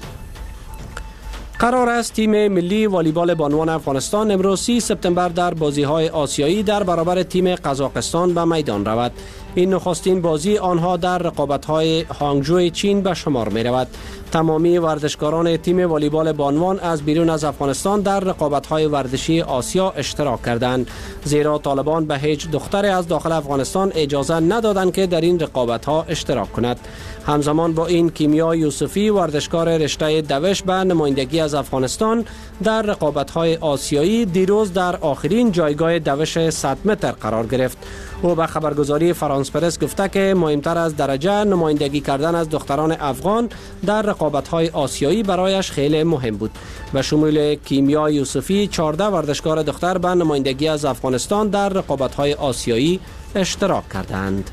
قرار است تیم ملی والیبال بانوان افغانستان امروز 30 سپتامبر در بازی‌های آسیایی در برابر تیم قزاقستان به میدان رود. این نخستین بازی آنها در رقابت‌های هانگجو چین به شمار می‌رود. تمامی ورزشکاران تیم والیبال بانوان از بیرون از افغانستان در رقابت‌های ورزشی آسیا اشتراک کردند، زیرا طالبان به هیچ دختری از داخل افغانستان اجازه ندادند که در این رقابت‌ها اشتراک کند. همزمان با این کیمیا یوسفی ورزشکار رشته دوش به نمایندگی از افغانستان در رقابت‌های آسیایی دیروز در آخرین جایگاه دوش 100 متر قرار گرفت. او به خبرگزاری فرانس پرس گفته که مهمتر از درجه نمایندگی کردن از دختران افغان در رقابت‌های آسیایی برایش خیلی مهم بود. به شمول کیمیا یوسفی 14 ورزشکار دختر به نمایندگی از افغانستان در رقابت‌های آسیایی اشتراک کردند.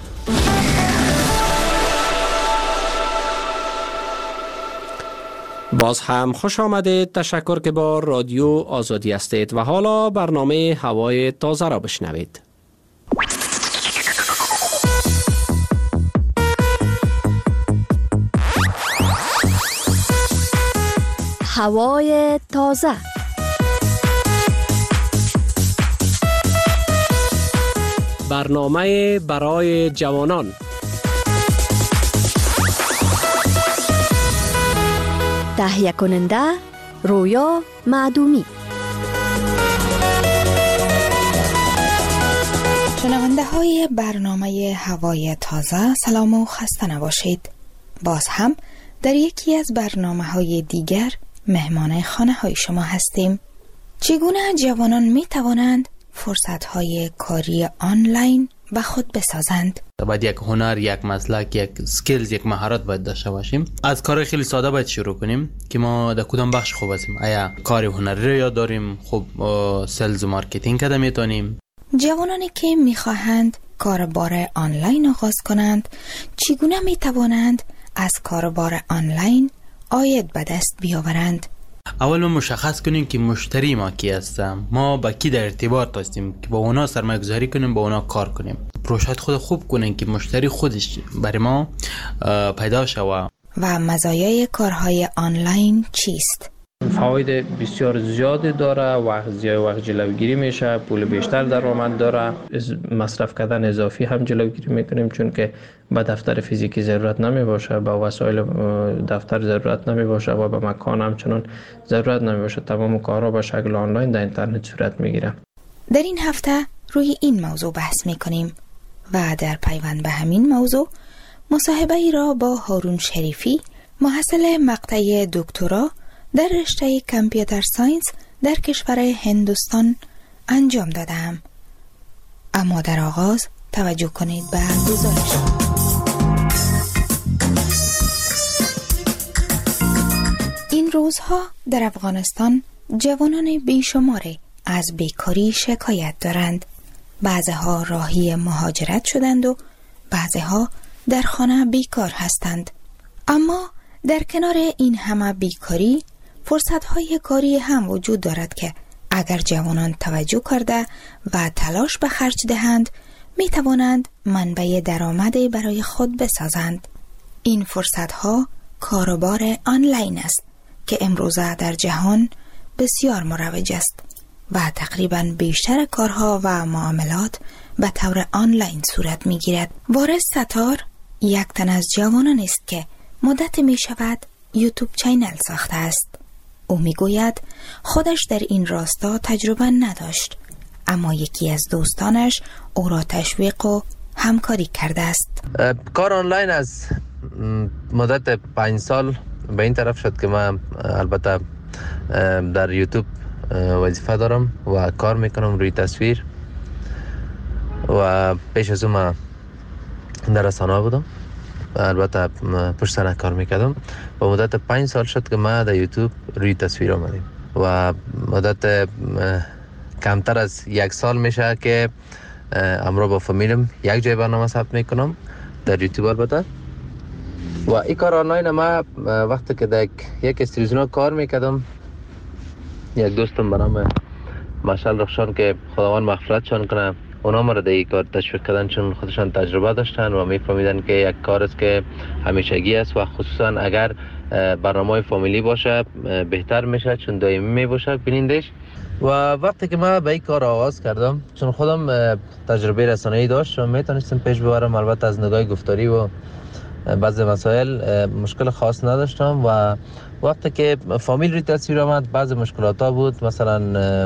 باز هم خوش آمدید. تشکر که با رادیو آزادی هستید و حالا برنامه هوای تازه را بشنوید. هوای تازه. برنامه برای جوانان. تهیه کننده رویا معدومی. شنونده های برنامه هوای تازه، سلام و خسته نباشید. باز هم در یکی از برنامه های دیگر مهمان خانه های شما هستیم. چگونه جوانان می توانند فرصت های کاری آنلاین به خود بسازند؟ باید یک هنر، یک مسلک، یک سکیلز، یک مهارت باید داشته باشیم. از کار خیلی ساده باید شروع کنیم که ما در کدام بخش خوب هستیم. آیا کار هنری رو یاد داریم؟ خب سلز و مارکتینگ کده میتونیم. جوانانی که میخواهند کاربار آنلاین آغاز کنند، چگونه میتوانند از کاربار آنلاین عاید به دست بیاورند. اول ما مشخص کنیم که مشتری ما کی هستم، ما با کی در ارتباط هستیم که با اونا سرمایه گذاری کنیم، با اونا کار کنیم. پروژه خود خوب کنیم که مشتری خودش برای ما پیدا شود. و مزایای کارهای آنلاین چیست؟ فواید بسیار زیادی داره، وقت جلوگیری میشه، پول بیشتر درآمد داره، مصرف کردن اضافی هم جلوگیری میکنیم چون که به دفتر فیزیکی ضرورت نمی باشه، به وسایل دفتر ضرورت نمی باشه و به مکان همچنان ضرورت نمی باشه. تمام کارها به شکل آنلاین در اینترنت صورت میگیره. در این هفته روی این موضوع بحث میکنیم و در پیوند به همین موضوع مصاحبه ای را با هارون شریفی، محصل مقطع دکترا در رشته کامپیوتر ساینس در کشور هندوستان انجام دادم. اما در آغاز توجه کنید به گزارش. این روزها در افغانستان جوانان بیشماری از بیکاری شکایت دارند. بعضها راهی مهاجرت شدند و بعضها در خانه بیکار هستند. اما در کنار این همه بیکاری فرصت‌های کاری هم وجود دارد که اگر جوانان توجه کرده و تلاش به خرج دهند می توانند منبع درآمدی برای خود بسازند. این فرصت‌ها کاروبار آنلاین است که امروزه در جهان بسیار مروج است و تقریباً بیشتر کارها و معاملات به طور آنلاین صورت می گیرد. وارث ستار یک تن از جوانان است که مدت می شود یوتیوب چینل ساخته است. او می گوید خودش در این راستا تجربه نداشت، اما یکی از دوستانش او را تشویق و همکاری کرده است. کار آنلاین از مدت 5 سال به این طرف شد که من البته در یوتیوب وظیفه دارم و کار میکنم روی تصویر و پیش از اون من در رسانه بودم و البته پشت صحنه کار میکردم و مدت 5 سال شد که من در یوتیوب روی تصویر آمدیم و مدت کمتر از 1 سال میشه که همراه با فامیلم یک جای برنامه ثبت میکنم در یوتیوب. البته و این کار آنلاین ما وقتی که در یک استریزیون کار میکردم، یک دوستم به نام مشعل رخشان که خداوند مغفرتشان کنه، اونا ما را در این کار تشویق کردن چون خودشان تجربه داشتن و میفهمیدن که یک کار است که همیشگی است و خصوصا اگر برنامه فامیلی باشه بهتر میشه چون دائمی میباشه بینندش. و وقتی که من به این کار آغاز کردم چون خودم تجربه رسانه‌ای داشت و میتونستم پیش ببرم، البته از نگاه گفتاری و بعضی مسائل مشکل خاص نداشتم و وقتی که فامیل روی تصویر آمد بعضی مشکلات ها بود، مثلا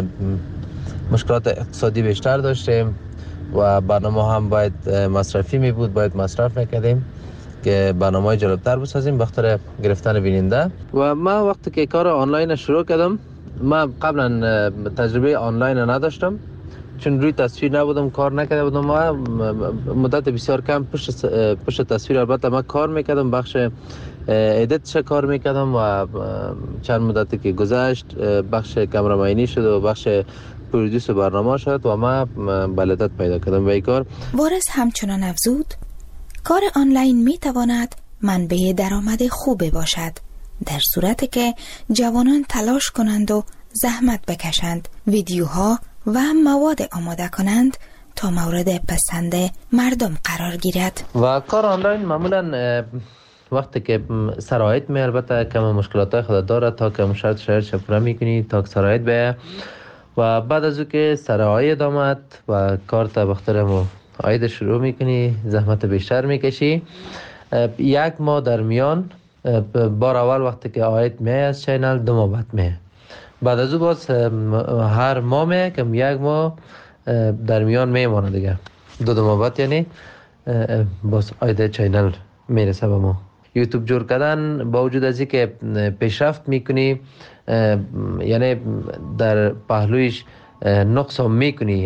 مشکلات اقتصادی بیشتر داشتیم و برنامه هم باید مصرفی می بود، باید مصرف میکردیم که برنامه جالبتر بسازیم بخاطر گرفتن بیننده. و من وقتی که کار آنلاین شروع کردم، من قبلا تجربه آنلاین نداشتم چون روی تصویر نبودم، کار نکرده بودم. ما مدت بسیار کم پشت تصویر البته من کار میکردم، بخش ادیتش کار میکردم و چند مدتی که گذشت بخش کامرامینی شد و بخش پرودوس برنامه شد و من بلدت پیدا کردم به این کار. وارث همچنان افزود کار آنلاین میتواند منبع درآمد خوبی باشد در صورتی که جوانان تلاش کنند و زحمت بکشند، ویدیوها و مواد آماده کنند تا مورد پسند مردم قرار گیرد. و کار آنلاین معمولا وقتی که سرایت می البته کم مشکلات خود داره تا که شرط پوره میکنی تا که سرایت به و بعد از او که سرایت آمد و کار تا بخترم عاید شروع میکنی، زحمت بیشتر میکشی. 1 ماه در میان بار اول وقتی که عاید می از چینل 2 ماه بعد می، بعد از او باز هر ماه می که 1 ماه در میان میمانه دیگه 2 ماه بعد یعنی باز عاید چینل میرسه به ما. یوتیوب جور کردن با وجود از اینکه پیشرفت میکنی یعنی در پهلویش نقص هم میکنی،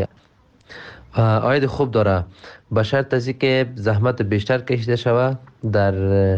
عاید خوب داره به شرط از اینکه زحمت بیشتر کشیده شود در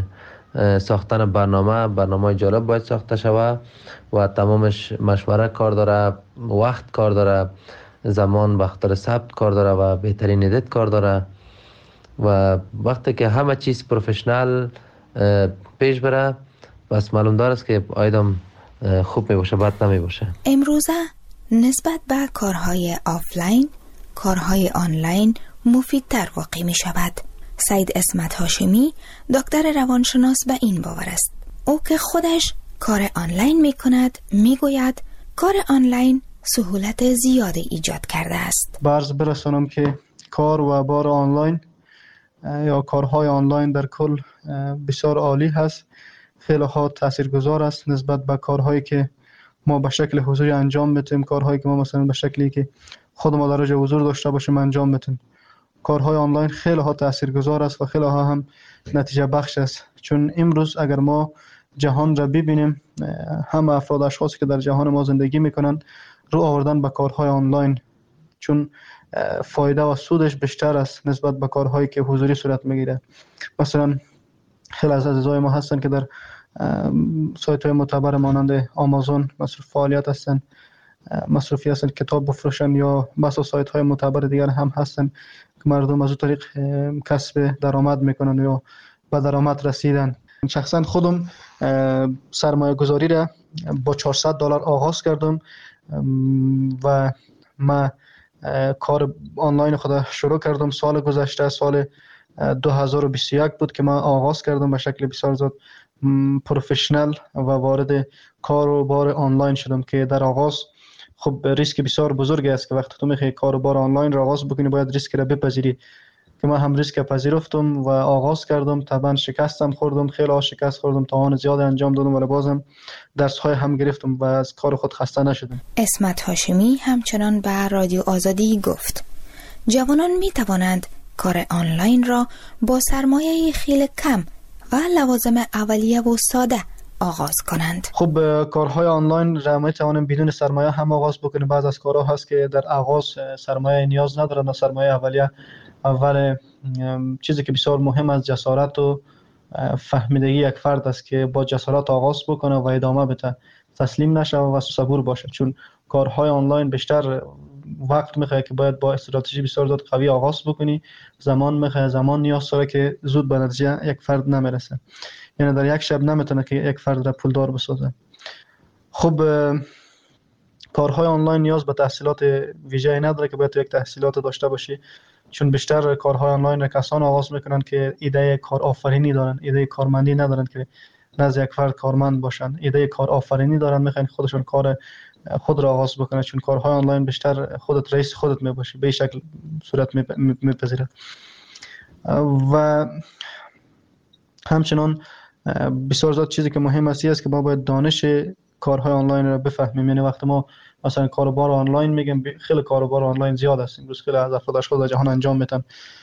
ساختن برنامه جالب باید ساخته شود و تمامش مشوره کار داره، وقت کار داره، زمان بخاطر ثبت کار داره و بهترین ادیت کار داره و وقتی که همه چیز پروفشنال پیش بره بس معلوم دار است که آیدم خوب می باشه، بد نمی باشه. امروزه نسبت به کارهای آفلاین، کارهای آنلاین مفیدتر واقع می شود. سید اسمت هاشمی دکتر روانشناس به این باور است. او که خودش کار آنلاین می کند می گوید کار آنلاین سهولت زیادی ایجاد کرده است. برز برسانم که کار و بار آنلاین یا کارهای آنلاین در کل بسیار عالی هست. خیلی ها تاثیرگذار است نسبت به کارهایی که ما به شکل حضوری انجام میتیم، کارهایی که ما مثلا به شکلی که خود ما در جای حضور داشته باشیم انجام میتیم. کارهای آنلاین خیلی ها تاثیرگذار است و خیلی ها هم نتیجه بخش است، چون امروز اگر ما جهان را ببینیم، همه افراد اشخاصی که در جهان ما زندگی میکنن رو آوردن به کارهای آنلاین، چون فایده و سودش بیشتر است نسبت به کارهایی که حضوری صورت میگیره. مثلا خیلی از عزیزای ما هستن که در سایت های معتبر مانند آمازون مصروف فعالیت هستن، مصروفی هستن کتاب بفروشن، یا بسا سایت های معتبر دیگر هم هستن که مردم از اون طریق کسب درآمد میکنن یا به درآمد رسیدن. شخصا خودم سرمایه گذاری را با $400 آغاز کردم و ما کار آنلاین خود شروع کردم سال گذشته، سال 2021 بود که من آغاز کردم به شکل بسیار زیاد پروفشنال و وارد کار و بار آنلاین شدم که در آغاز خب ریسک بسیار بزرگی است که وقتی تو میخوای کار و بار آنلاین را آغاز بکنی باید ریسک را بپذیری، که من هم ریسک پذیرفتم و آغاز کردم. طبعا شکستم خوردم، خیلی شکست خوردم، توان زیاد انجام دادم ولی بازم درس های هم گرفتم و از کار خود خسته نشدم. اسمت هاشمی همچنان به رادیو آزادی گفت جوانان می توانند کار آنلاین را با سرمایه خیلی کم و لوازم اولیه و ساده آغاز کنند. خب کارهای آنلاین را می توانیم بدون سرمایه هم آغاز بکنیم. بعض از کارها هست که در آغاز سرمایه نیاز ندارن، سرمایه اولیه. اول چیزی که بسیار مهم است جسارت و فهمیدگی یک فرد است که با جسارت آغاز بکنه و ادامه بده، تسلیم نشه و صبور باشه، چون کارهای آنلاین بیشتر وقت میخواد که باید با استراتژی بسیار زیاد قوی آغاز بکنی، زمان میخواد، زمان نیاز داره که زود به نتیجه یک فرد نمیرسه، یعنی در یک شب نمیتونه که یک فرد را پولدار بسازه. خب کارهای آنلاین نیاز به تحصیلات ویژه‌ای نداره که باید یک تحصیلات داشته باشی، چون بیشتر کارهای آنلاین را کسان آغاز میکنن که ایده کار آفرینی دارن، ایده کارمندی ندارن که نزد یک فرد کارمند باشن، ایده کار آفرینی دارن، میخوان خودشون کار خود را آغاز بکنن، چون کارهای آنلاین بیشتر خودت رئیس خودت میباشی، به شکل صورت میپذیره. و همچنان بسیار زیاد چیزی که مهم است که ما باید دانش کارهای آنلاین را بفهمیم. یعنی وقتی ما مثلا کاروبار آنلاین میگم، خیلی کاروبار آنلاین زیاد است امروز، خیلی از افراد اشخاص در جهان انجام میدن.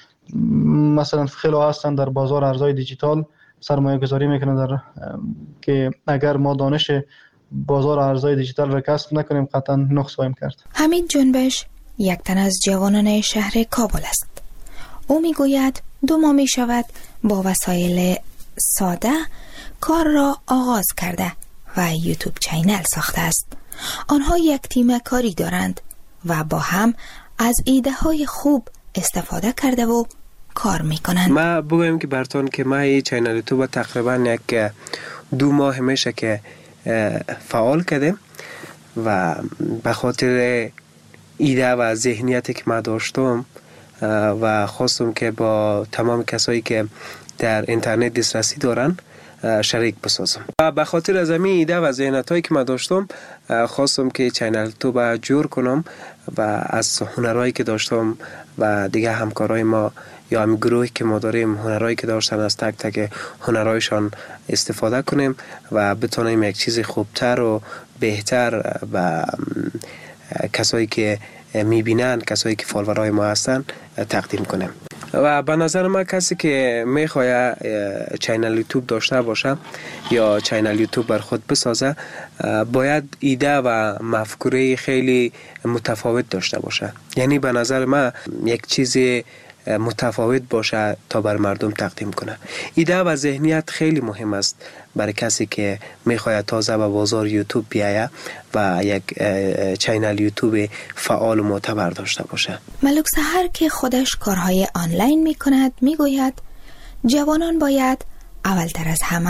مثلا خیلی هستن در بازار ارزهای دیجیتال سرمایه گذاری میکنن در که اگر ما دانش بازار ارزهای دیجیتال را کسب نکنیم قطعا نقص خواهیم کرد. حمید جنبش یک تن از جوانان شهر کابل است. او میگوید 2 ماه می شود با وسایل ساده کار را آغاز کرده و یوتیوب چینل ساخته است. آنها یک تیم کاری دارند و با هم از ایده های خوب استفاده کرده و کار میکنند. ما بگویم که براتون که ما این چینل یوتیوب تقریبا یک 2 ماه میشه که فعال کردیم و به خاطر ایده و ذهنیتی که ما داشتم و خواستم که با تمام کسایی که در اینترنت دسترسی دارن شریک بسازم. و به خاطر از همین ایده و ذهنیتایی که ما داشتم خواستم که چینل یوتیوب جور کنم و از هنرهایی که داشتم و دیگه همکارای ما یا هم گروهی که ما داریم هنرهایی که داشتن از تک تک هنرهایشان استفاده کنیم و بتونیم یک چیز خوبتر و بهتر و کسایی که میبینن، کسایی که فالوورای ما هستن تقدیم کنیم. و به نظر من کسی که میخواد چینل یوتیوب داشته باشه یا چینل یوتیوب بر خود بسازه باید ایده و مفکوره خیلی متفاوت داشته باشه. یعنی به نظر من یک چیز متفاوت باشه تا بر مردم تقدیم کنه. ایده و ذهنیت خیلی مهم است برای کسی که میخواد تازه به بازار یوتیوب بیایه و یک چینل یوتیوب فعال و معتبر داشته باشه. ملک سحر که خودش کارهای آنلاین میکند میگوید جوانان باید اولتر از همه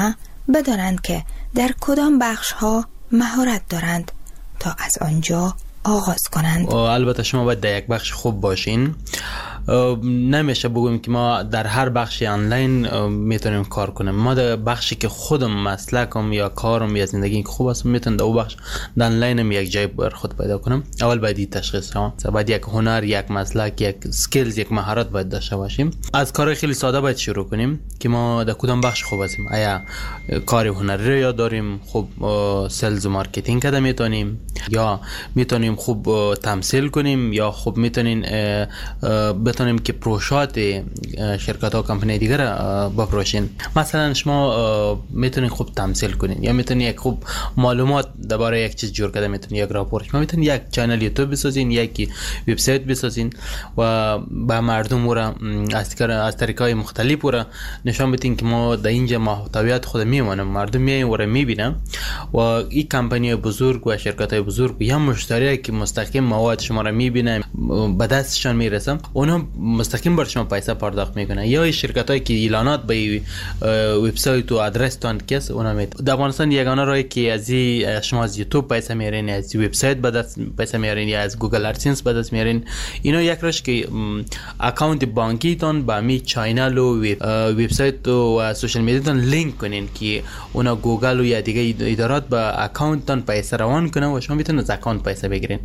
بدانند که در کدام بخش ها مهارت دارند تا از آنجا آغاز کنند. البته شما باید در یک بخش خوب باشین. نمیشه بگویم که ما در هر بخش آنلاین میتونیم کار کنیم. ما در بخشی که خودم مسلکم یا کارم یا زندگی که خوب است میتونم در اون بخش در آنلاینم یک جای بر خود پیدا کنم. اول باید این تشخیص ها، باید یک هنر، یک مسلک، یک سکیلز، یک مهارت باید داشته باشیم. از کار خیلی ساده باید شروع کنیم که ما در کدام بخش خوب هستیم. آیا کار هنری رو یاد داریم، خوب سلز و مارکتینگ کده میتونیم، یا میتونیم خوب تمثیل کنیم، یا خوب میتونیم بتونیم که پروژات شرکت ها کمپانی دیگر بپروشین. مثلا شما میتونین خوب تمثیل کنین، یا میتونین یک خوب معلومات درباره یک چیز جور کرده میتونین یک راپورت، شما میتونین یک چنل یوتیوب بسازین، یک وبسایت بسازین و به مردم را از طریقای مختلف را نشان بدین که ما در اینجا محتویات خود میمونم، مردم میاین و را میبینن و این کمپانی بزرگ و شرکت های بزرگ یا مشتری که مستقیم مواد شما را میبینن به دستشان میرسن، اونا مستقیم بر شما پیسه پرداخت میکنن. یا شرکت هایی که اعلانات به وبسایت و آدرس تان کس اونا میده. در افغانستان یگانه راهی که از شما از یوتیوب پیسه میارین، از وبسایت به دست پیسه میارین، یا از گوگل ادسنس به دست میارین. اینا یک راهش که اکانت بانکی تان با می چینل و وبسایت و سوشال میدیا تان لینک کنین که اونا گوگل و یا دیگه ادارات به اکانت تان پیسه روان کنن و شما میتونید از اکانت پیسه بگیرین.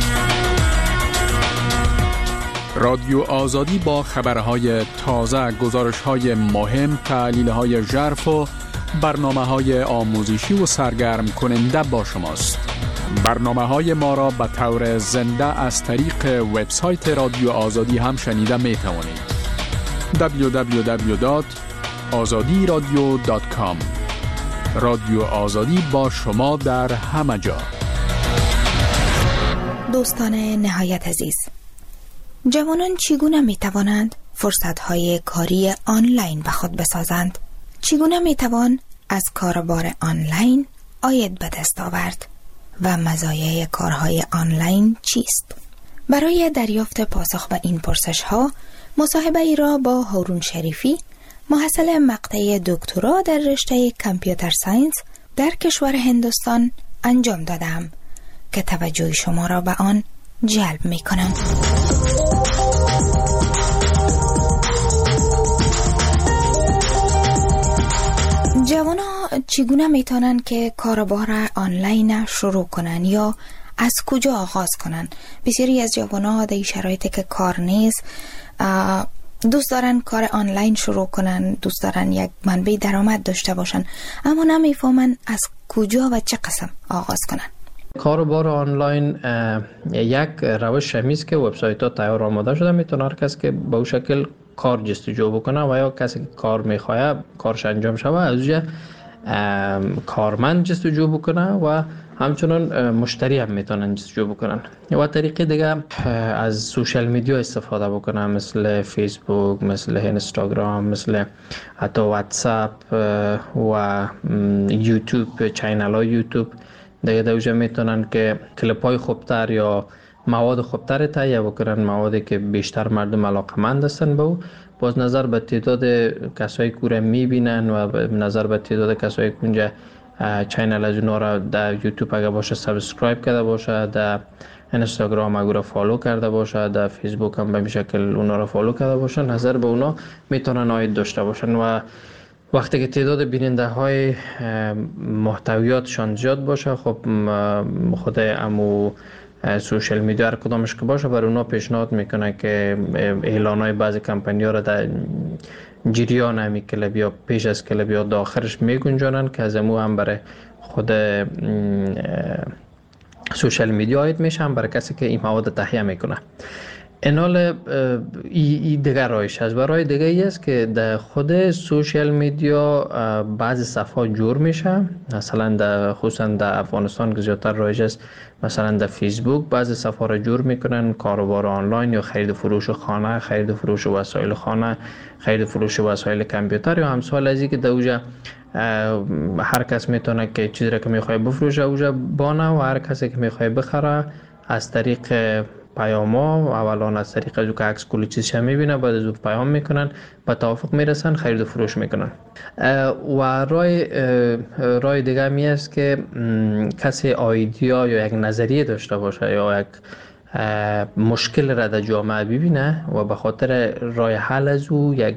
رادیو آزادی با خبرهای تازه، گزارش‌های مهم، تحلیل‌های ژرف و برنامه‌های آموزشی و سرگرم کننده با شماست. برنامه‌های ما را به طور زنده از طریق وبسایت رادیو آزادی هم شنیده می‌توانید. www.azadiradio.com. رادیو آزادی با شما در همه جا. دوستان نهایت عزیز، جوانان چگونه می توانند فرصت‌های کاری آنلاین به خود بسازند؟ چگونه می توان از کاربار آنلاین عاید به دست آورد و مزایای کارهای آنلاین چیست؟ برای دریافت پاسخ به این پرسش‌ها مصاحبه ای را با هارون شریفی، محصل مقطع دکترا در رشته کامپیوتر ساینس در کشور هندوستان انجام دادم که توجه شما را به آن جلب می کنم. جوانا چگونه میتونن که کاربار آنلاین شروع کنن یا از کجا آغاز کنن؟ بسیاری از جوانا در شرایطی که کار نیست دوست دارن کار آنلاین شروع کنن، دوست دارن یک منبع درآمد داشته باشن، اما نمیفهمن از کجا و چه قسم آغاز کنن. کاربار آنلاین یک روش همیست که وبسایت ها تیار آماده شده، میتونه هر کس که به اون شکل کار جستجو بکنه و یا کسی که کار میخواه کارش انجام شود از اونجا کارمند جستجو بکنه و همچنان مشتری هم میتونن جستجو بکنن. و طریقه دیگه از سوشال میدیا استفاده بکنن، مثل فیسبوک، مثل اینستاگرام، مثل حتی واتساپ و یوتیوب، چینل های یوتیوب. دیگه دوجه میتونن که کلیپ های خوبتر یا مواد خوبتر تهیه بکنن، موادی که بیشتر مردم علاقمند هستن به او. باز نظر به تعداد کسایی که رو میبینن و نظر به تعداد کسایی که اونجا چینل از اونا را در یوتیوب اگه باشه سابسکرایب کرده باشه، در اینستاگرام اگه را فالو کرده باشه، در فیسبوک هم به شکل اونا را فالو کرده باشه، نظر به اونا میتونن عاید داشته باشن. و وقتی که تعداد بیننده های محتویاتشان زیاد باشه، خب خود امو سوشال میدیا هر کدامش که باشه بر اونا پیشنهاد میکنه که اعلان های بعضی کمپانی ها را در جریان همی کلب یا پیش از کلب یا داخلش میگنجانن که از امو هم برای خود سوشال میدیا عاید میشه، هم برای کسی که این مواد تهیه میکنه. اینال ای دیگر رایش هست. برای دیگه ای است که در خود سوشال میدیا بعضی صفحات جور میشه، مثلا خصوصا در افغانستان که زیادتر رایج است، مثلا در فیسبوک بعضی صفحات را جور میکنن، کاروبار آنلاین یا خرید فروش خانه، خرید فروش وسایل خانه، خرید فروش وسایل کامپیوتر یا همسال از این که در اوجا هر کس میتونه که چیزی را که میخواد بفروشه اوجا بانه و هر کسی که میخواد بخره از طریق پیاما اولان از طریق از که عکس کلی چیزش میبینه، بعد از او پیام میکنن، به توافق میرسن، خرید و فروش میکنن. و رای دیگه می است که کسی ایده یا یک نظریه داشته باشه یا یک مشکل را در جامعه ببینه و به خاطر رای حل از او یک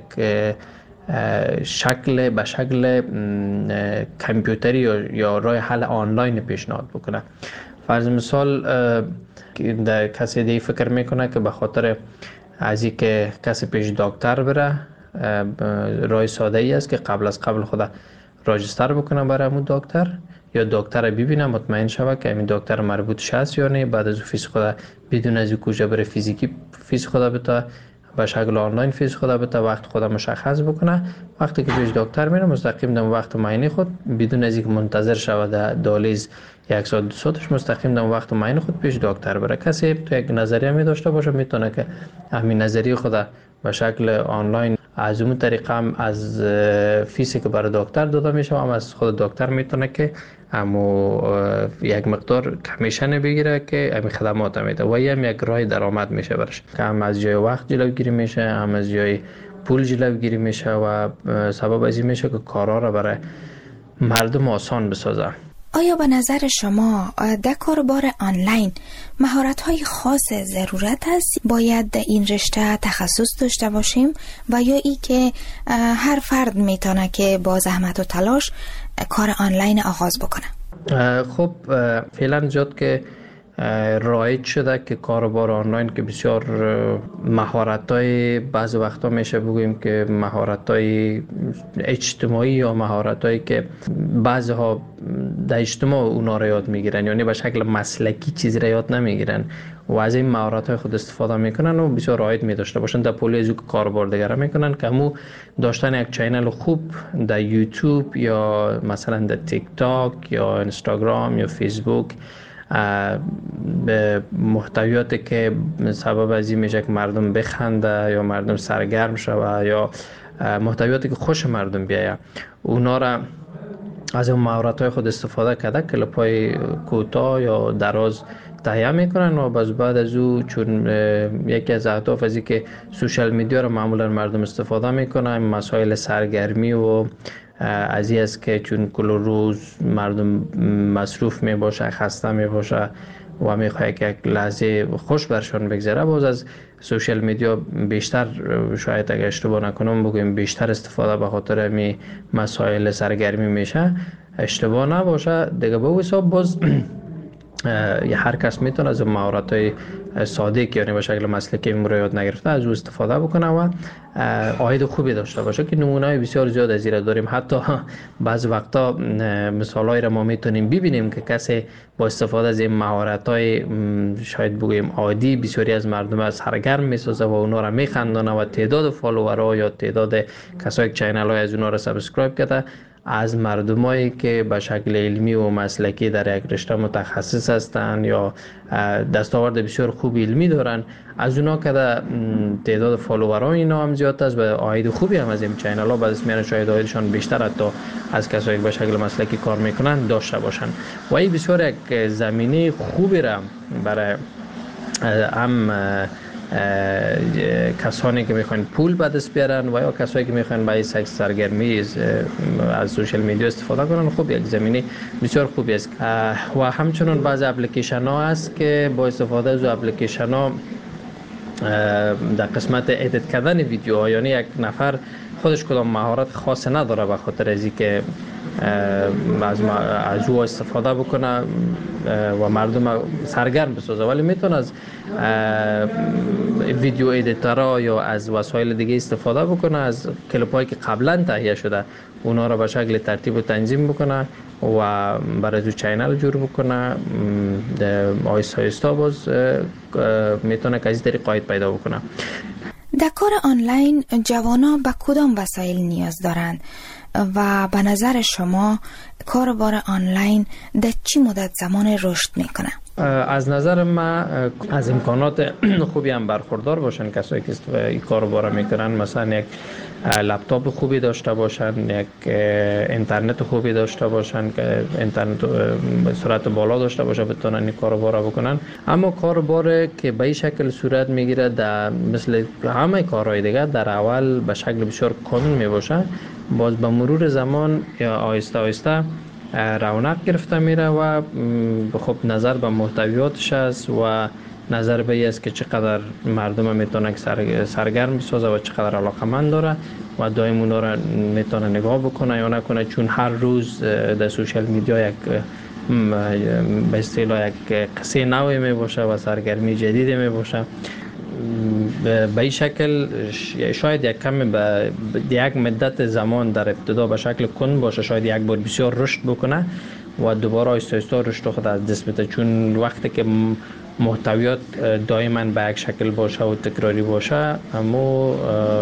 شکل کامپیوتری یا رای حل آنلاین پیشنهاد بکنه. فرض مثال کسی دیگه فکر میکنه که به خاطر از اینکه کسی پیش دکتر بره، رای ساده ای است که قبل خود راجستر بکنه برای همون دکتر، یا دکتر ببینه مطمئن شوه که همین دکتر مربوطش هست یا نه، بعد از فیس خود بدون از کجا بره فیزیکی فیس خود بده، به شکل آنلاین فیس خود بده، وقت خود مشخص بکنه. وقتی که پیش دکتر میره مستقیم در وقت معاینه خود بدون از اینکه منتظر شوه در دهلیز 1 ساعت 2 ساعتش مستقیم در وقت معاینه خود پیش دکتر بره. کسی تو یک نظریه می داشته باشه میتونه که همین نظریه خود به شکل آنلاین از اون طریقه هم از فیسی که برای دکتر داده میشه هم از خود دکتر میتونه که همو یک مقدار کمیشن بگیره که همین خدمات میده و هم یک راه درآمد میشه برش، که هم از جای وقت جلوگیری میشه، هم از جای پول جلوگیری میشه و سبب از این میشه که کارها را برای مردم آسان بسازه. آیا به نظر شما در کاربار آنلاین مهارت‌های خاص ضرورت است؟ باید در این رشته تخصص داشته باشیم و یا ای که هر فرد میتونه که با زحمت و تلاش کار آنلاین آغاز بکنه؟ خب فعلا جد که رایج شده که کاربار آنلاین که بسیار مهارت‌های بعض وقتا میشه بگوییم که مهارت‌های اجتماعی یا مهارت‌هایی که بعضها در اجتماع اونا را یاد میگیرن، یعنی به شکل مسلکی چیزی را یاد نمیگیرن و از این مهارت‌های خود استفاده میکنن و بسیار رایج می داشته باشن در پولی از کاربار دیگر میکنن که همو داشتن یک چینل خوب در یوتیوب یا مثلا در تیک تاک یا اینستاگرام یا فیسبوک، به محتویاتی که سبب از این میشه که مردم بخنده یا مردم سرگرم شوه یا محتویاتی که خوش مردم بیایه، اونا را از اون مهارت‌های خود استفاده کرده کلیپ‌های کوتاه یا دراز تهیه میکنن و بعد از او چون یکی از اهداف از این که سوشال میدیا را معمولا مردم استفاده میکنن، مسائل سرگرمی و از این است که چون کل روز مردم مصروف می باشه، خسته می باشه و می خواهد که یک لحظه خوش برشان بگذره، باز از سوشال میدیا بیشتر، شاید اگر اشتباه نکنم بگویم بیشتر استفاده به خاطر می مسائل سرگرمی میشه، اشتباه نباشه دیگه. به حساب باز هر کس میتونه از مهارت‌های ساده که یعنی به شکل مسلکی یاد نگرفته از او استفاده بکنه و عاید خوبی داشته باشه، که نمونه‌های بسیار زیاد از این داریم. حتی بعض وقتا مثالایی را ما میتونیم ببینیم که کسی با استفاده از این مهارت‌های شاید بگوییم عادی بسیاری از مردم از سرگرم میسازه و اونا را میخندانه و تعداد فالوورها یا تعداد کسایی که چینل‌های از اونا را سابسکرایب کرده از مردمایی که به شکل علمی و مسلکی در یک رشته متخصص هستند یا دستاورد بسیار خوب علمی دارن، از اونا که تعداد فالوورها اینا هم زیاد است و عاید خوبی هم از این چینل ها بعد از میان شاید عایدشان بیشتر حتی از کسایی که به شکل مسلکی کار میکنن داشته باشن و این بسیار یک زمینه خوبی را برای هم کسانی که میخوان پول به دست بیارن و یا کسایی که میخوان برای سرگرمی از سوشال میدیا استفاده کنن، خب یک زمینه بسیار خوبی است. و همچنین بعضی اپلیکیشن ها هست که با استفاده از اپلیکیشن ها در قسمت ادیت کردن ویدیوها، یعنی یک نفر خودش کدام مهارت خاص نداره به خاطر از اینکه از او استفاده بکنه و مردم سرگرم بسازه، ولی میتونه از ویدیو ادیتورها یا از وسایل دیگه استفاده بکنه، از کلیپ‌هایی که قبلا تهیه شده اونا را به شکل ترتیب و تنظیم بکنه و برای تو چینل جور بکنه. آیستا آیستا باز میتونه که از این طریق عاید پیدا بکنه. در کار آنلاین جوانا به کدام وسایل نیاز دارند و به نظر شما کاربار آنلاین در چی مدت زمان رشد میکنه؟ از نظر من از امکانات خوبی هم برخوردار باشن کسایی که این کارو باره میکنن، مثلا یک لپتاپ خوبی داشته باشن، یک اینترنت خوبی داشته باشن که اینترنت سرعت بالا داشته باشه بتونن این کارو باره بکنن. اما کار باره که به این شکل صورت میگیره در مثل همه کارهای دیگه در اول به شکل بسیار کند میباشه، باز به مرور زمان یا آهسته آهسته رونق گرفته میره و خب نظر به محتویاتش است و نظر به این است که چقدر مردم میتونه سرگرم بسازه و چقدر علاقمند داره و دائم اونا را میتونه نگاه بکنه یا نکنه، چون هر روز در سوشال میدیا یک به اصطلاح یک قصه نوی می باشه و سرگرمی جدیدی می باشه. به این شکل شاید یک کم به یک مدت زمان در ابتدا به شکل کند باشه، شاید یک بار بسیار رشد بکنه و دوباره آهسته آهسته رشد خود از دست بده، چون وقتی که محتویات دائما به یک شکل باشه و تکراری باشه اما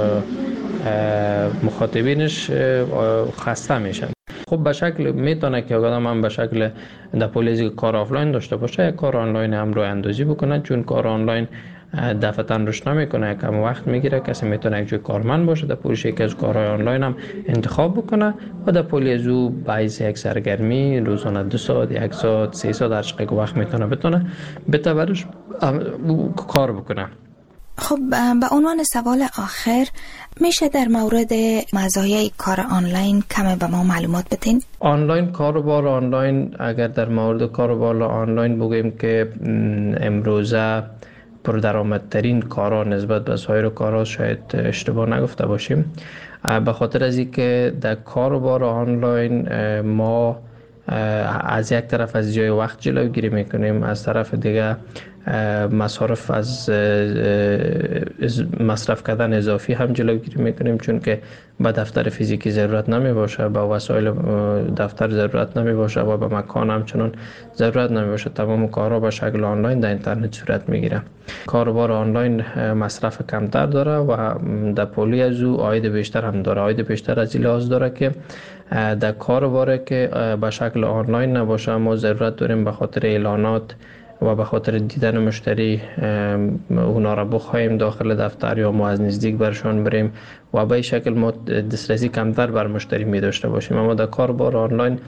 مخاطبینش خسته میشن. خب به شکل میتونه که آدم هم به شکل در پولیزی کار آفلاین داشته باشه، یک کار آنلاین هم رو اندازی بکنه، چون کار آنلاین دفعتاً رشد نمیکنه، کم وقت میگیره. کسی میتونه یک جای کارمند باشه در پولیش یکی از کارهای آنلاین هم انتخاب بکنه و در پولیز او باعث یک سرگرمی روزانه 2 ساعت 1 ساعت 3 ساعت هر چقدر وقت میتونه بتورش کار بکنه. خب به عنوان سوال آخر میشه در مورد مزایای کار آنلاین کم به ما معلومات بدین؟ آنلاین کاروبار آنلاین، اگر در مورد کاروبار آنلاین بگویم که امروزه پردرآمدترین کارا نسبت به سایر کارا، شاید اشتباه نگفته باشیم، به خاطر از اینکه در کاروبار آنلاین ما از یک طرف از جای وقت جلوگیری میکنیم، از طرف دیگه مصارف از مصرف کردن اضافی هم جلوگیری میکنیم، چون که به دفتر فیزیکی ضرورت نمی باشه، به وسایل دفتر ضرورت نمی باشه و به مکان همچنان ضرورت نمی باشه. تمام کارها به شکل آنلاین در اینترنت صورت میگیره. کاروبار آنلاین مصرف کمتر داره و در پولی از او عاید بیشتر هم داره. عاید بیشتر از این لحاظ داره که در کاروبار که به شکل آنلاین نباشه ما ضرورت داریم به خاطر اعلانات و به خاطر دیدن مشتری اونا را بخوایم داخل دفتر یا ما از نزدیک برشان بریم و به این شکل ما دسترسی کمتر بر مشتری می داشته باشیم. اما در کاربار آنلاین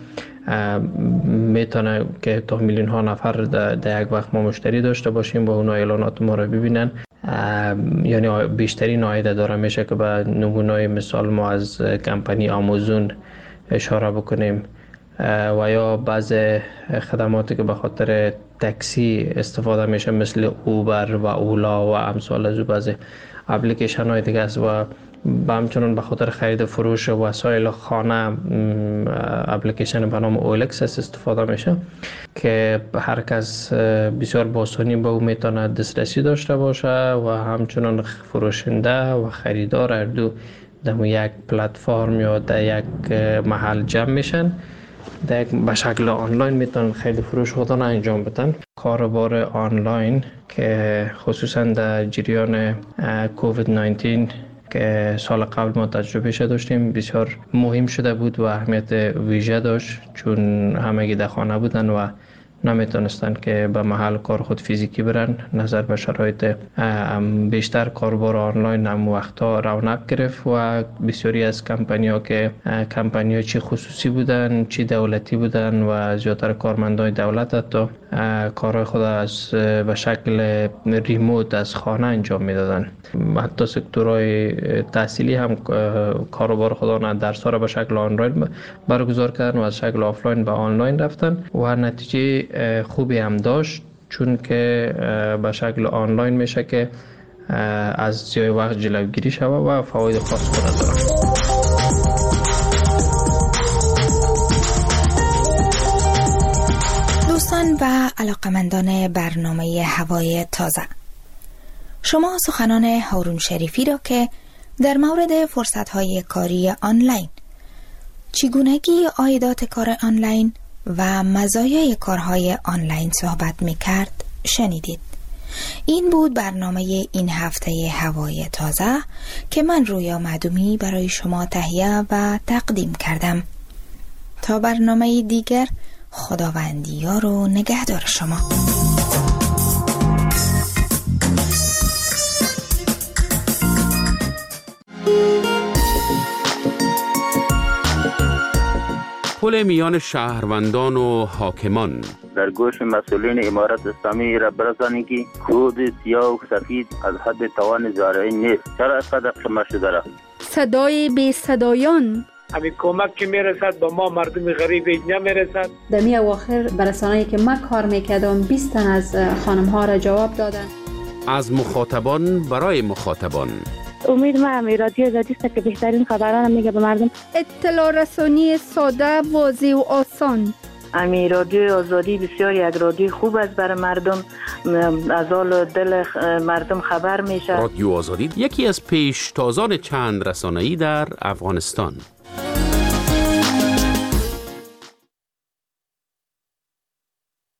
میتونه که تا میلیون ها نفر در یک وقت ما مشتری داشته باشیم و اونا اعلانات ما را ببینن، یعنی بیشترین عاید داره. میشه که به نمونه مثال ما از کمپانی آمازون اشاره بکنیم و یا بعض خدماتی که به خاطر تاکسی استفاده میشه مثل اوبر و اولا و امثال از بعض اپلیکیشن های دیگه است و همچنان به خاطر خرید فروش وسایل خانه اپلیکیشن به نام اولکس استفاده میشه که هر کس بسیار با آسانی به او میتونه دسترسی داشته باشه و همچنان فروشنده و خریدار هر دو در یک پلتفرم یا در یک محل جمع میشن، به شکل آنلاین میتونن خیلی فروش خودان انجام بدن. کاروبار آنلاین که خصوصا در جریان کووید 19 که سال قبل ما تجربه داشتیم بسیار مهم شده بود و اهمیت ویژه داشت، چون همگی در خانه بودن و نمیتونستن که به محل کار خود فیزیکی برن. نظر به شرایط بیشتر کاربار آنلاین هم وقتا رونق گرفت و بسیاری از کمپانی‌ها که کمپانی‌ها چی خصوصی بودن چی دولتی بودن و زیادتر کارمندان دولت حتی کارهای خود از به شکل ریموت از خانه انجام میدادن. حتی سکتورهای تحصیلی هم کاروبار خودان درس‌ها را به شکل آنلاین برگزار کردن و از شکل آفلاین به آنلاین رفتن و نتیجه خوبی هم داشت، چون که به شکل آنلاین میشه که از جای وقت جلوگیری شود و فواید خاص خود داره. دوستان و علاقمندان برنامه هوای تازه، شما سخنان هارون شریفی را که در مورد فرصت‌های کاری آنلاین، چگونگی عایدات کار آنلاین و مزایای کارهای آنلاین صحبت می‌کرد شنیدید. این بود برنامه این هفته هوای تازه که من رویا معدومی برای شما تهیه و تقدیم کردم. تا برنامه دیگر، خداوندیار و نگهدار شما. پل میان شهروندان و حاکمان. در گوش مسئولین امارت اسلامی را برسانید که کود سیاه و سفید از حد توان زارعی نیست. چرا اینقدر قمه شده را؟ صدای بی صدایان. همین کمک که میرسد به ما مردم غریب نمیرسد. در می اواخر برسانه‌ای که من کار میکردم 20 تن از خانم ها را جواب دادن. از مخاطبان برای مخاطبان. امید ما رادیو آزادی است که بهترین خبران میگه به مردم. اطلاع رسانی ساده، واضح و آسان. رادیو آزادی بسیار یک رادیو خوب است برای مردم، از حال دل مردم خبر میشه. رادیو آزادی یکی از پیشتازان چند رسانه‌ای در افغانستان.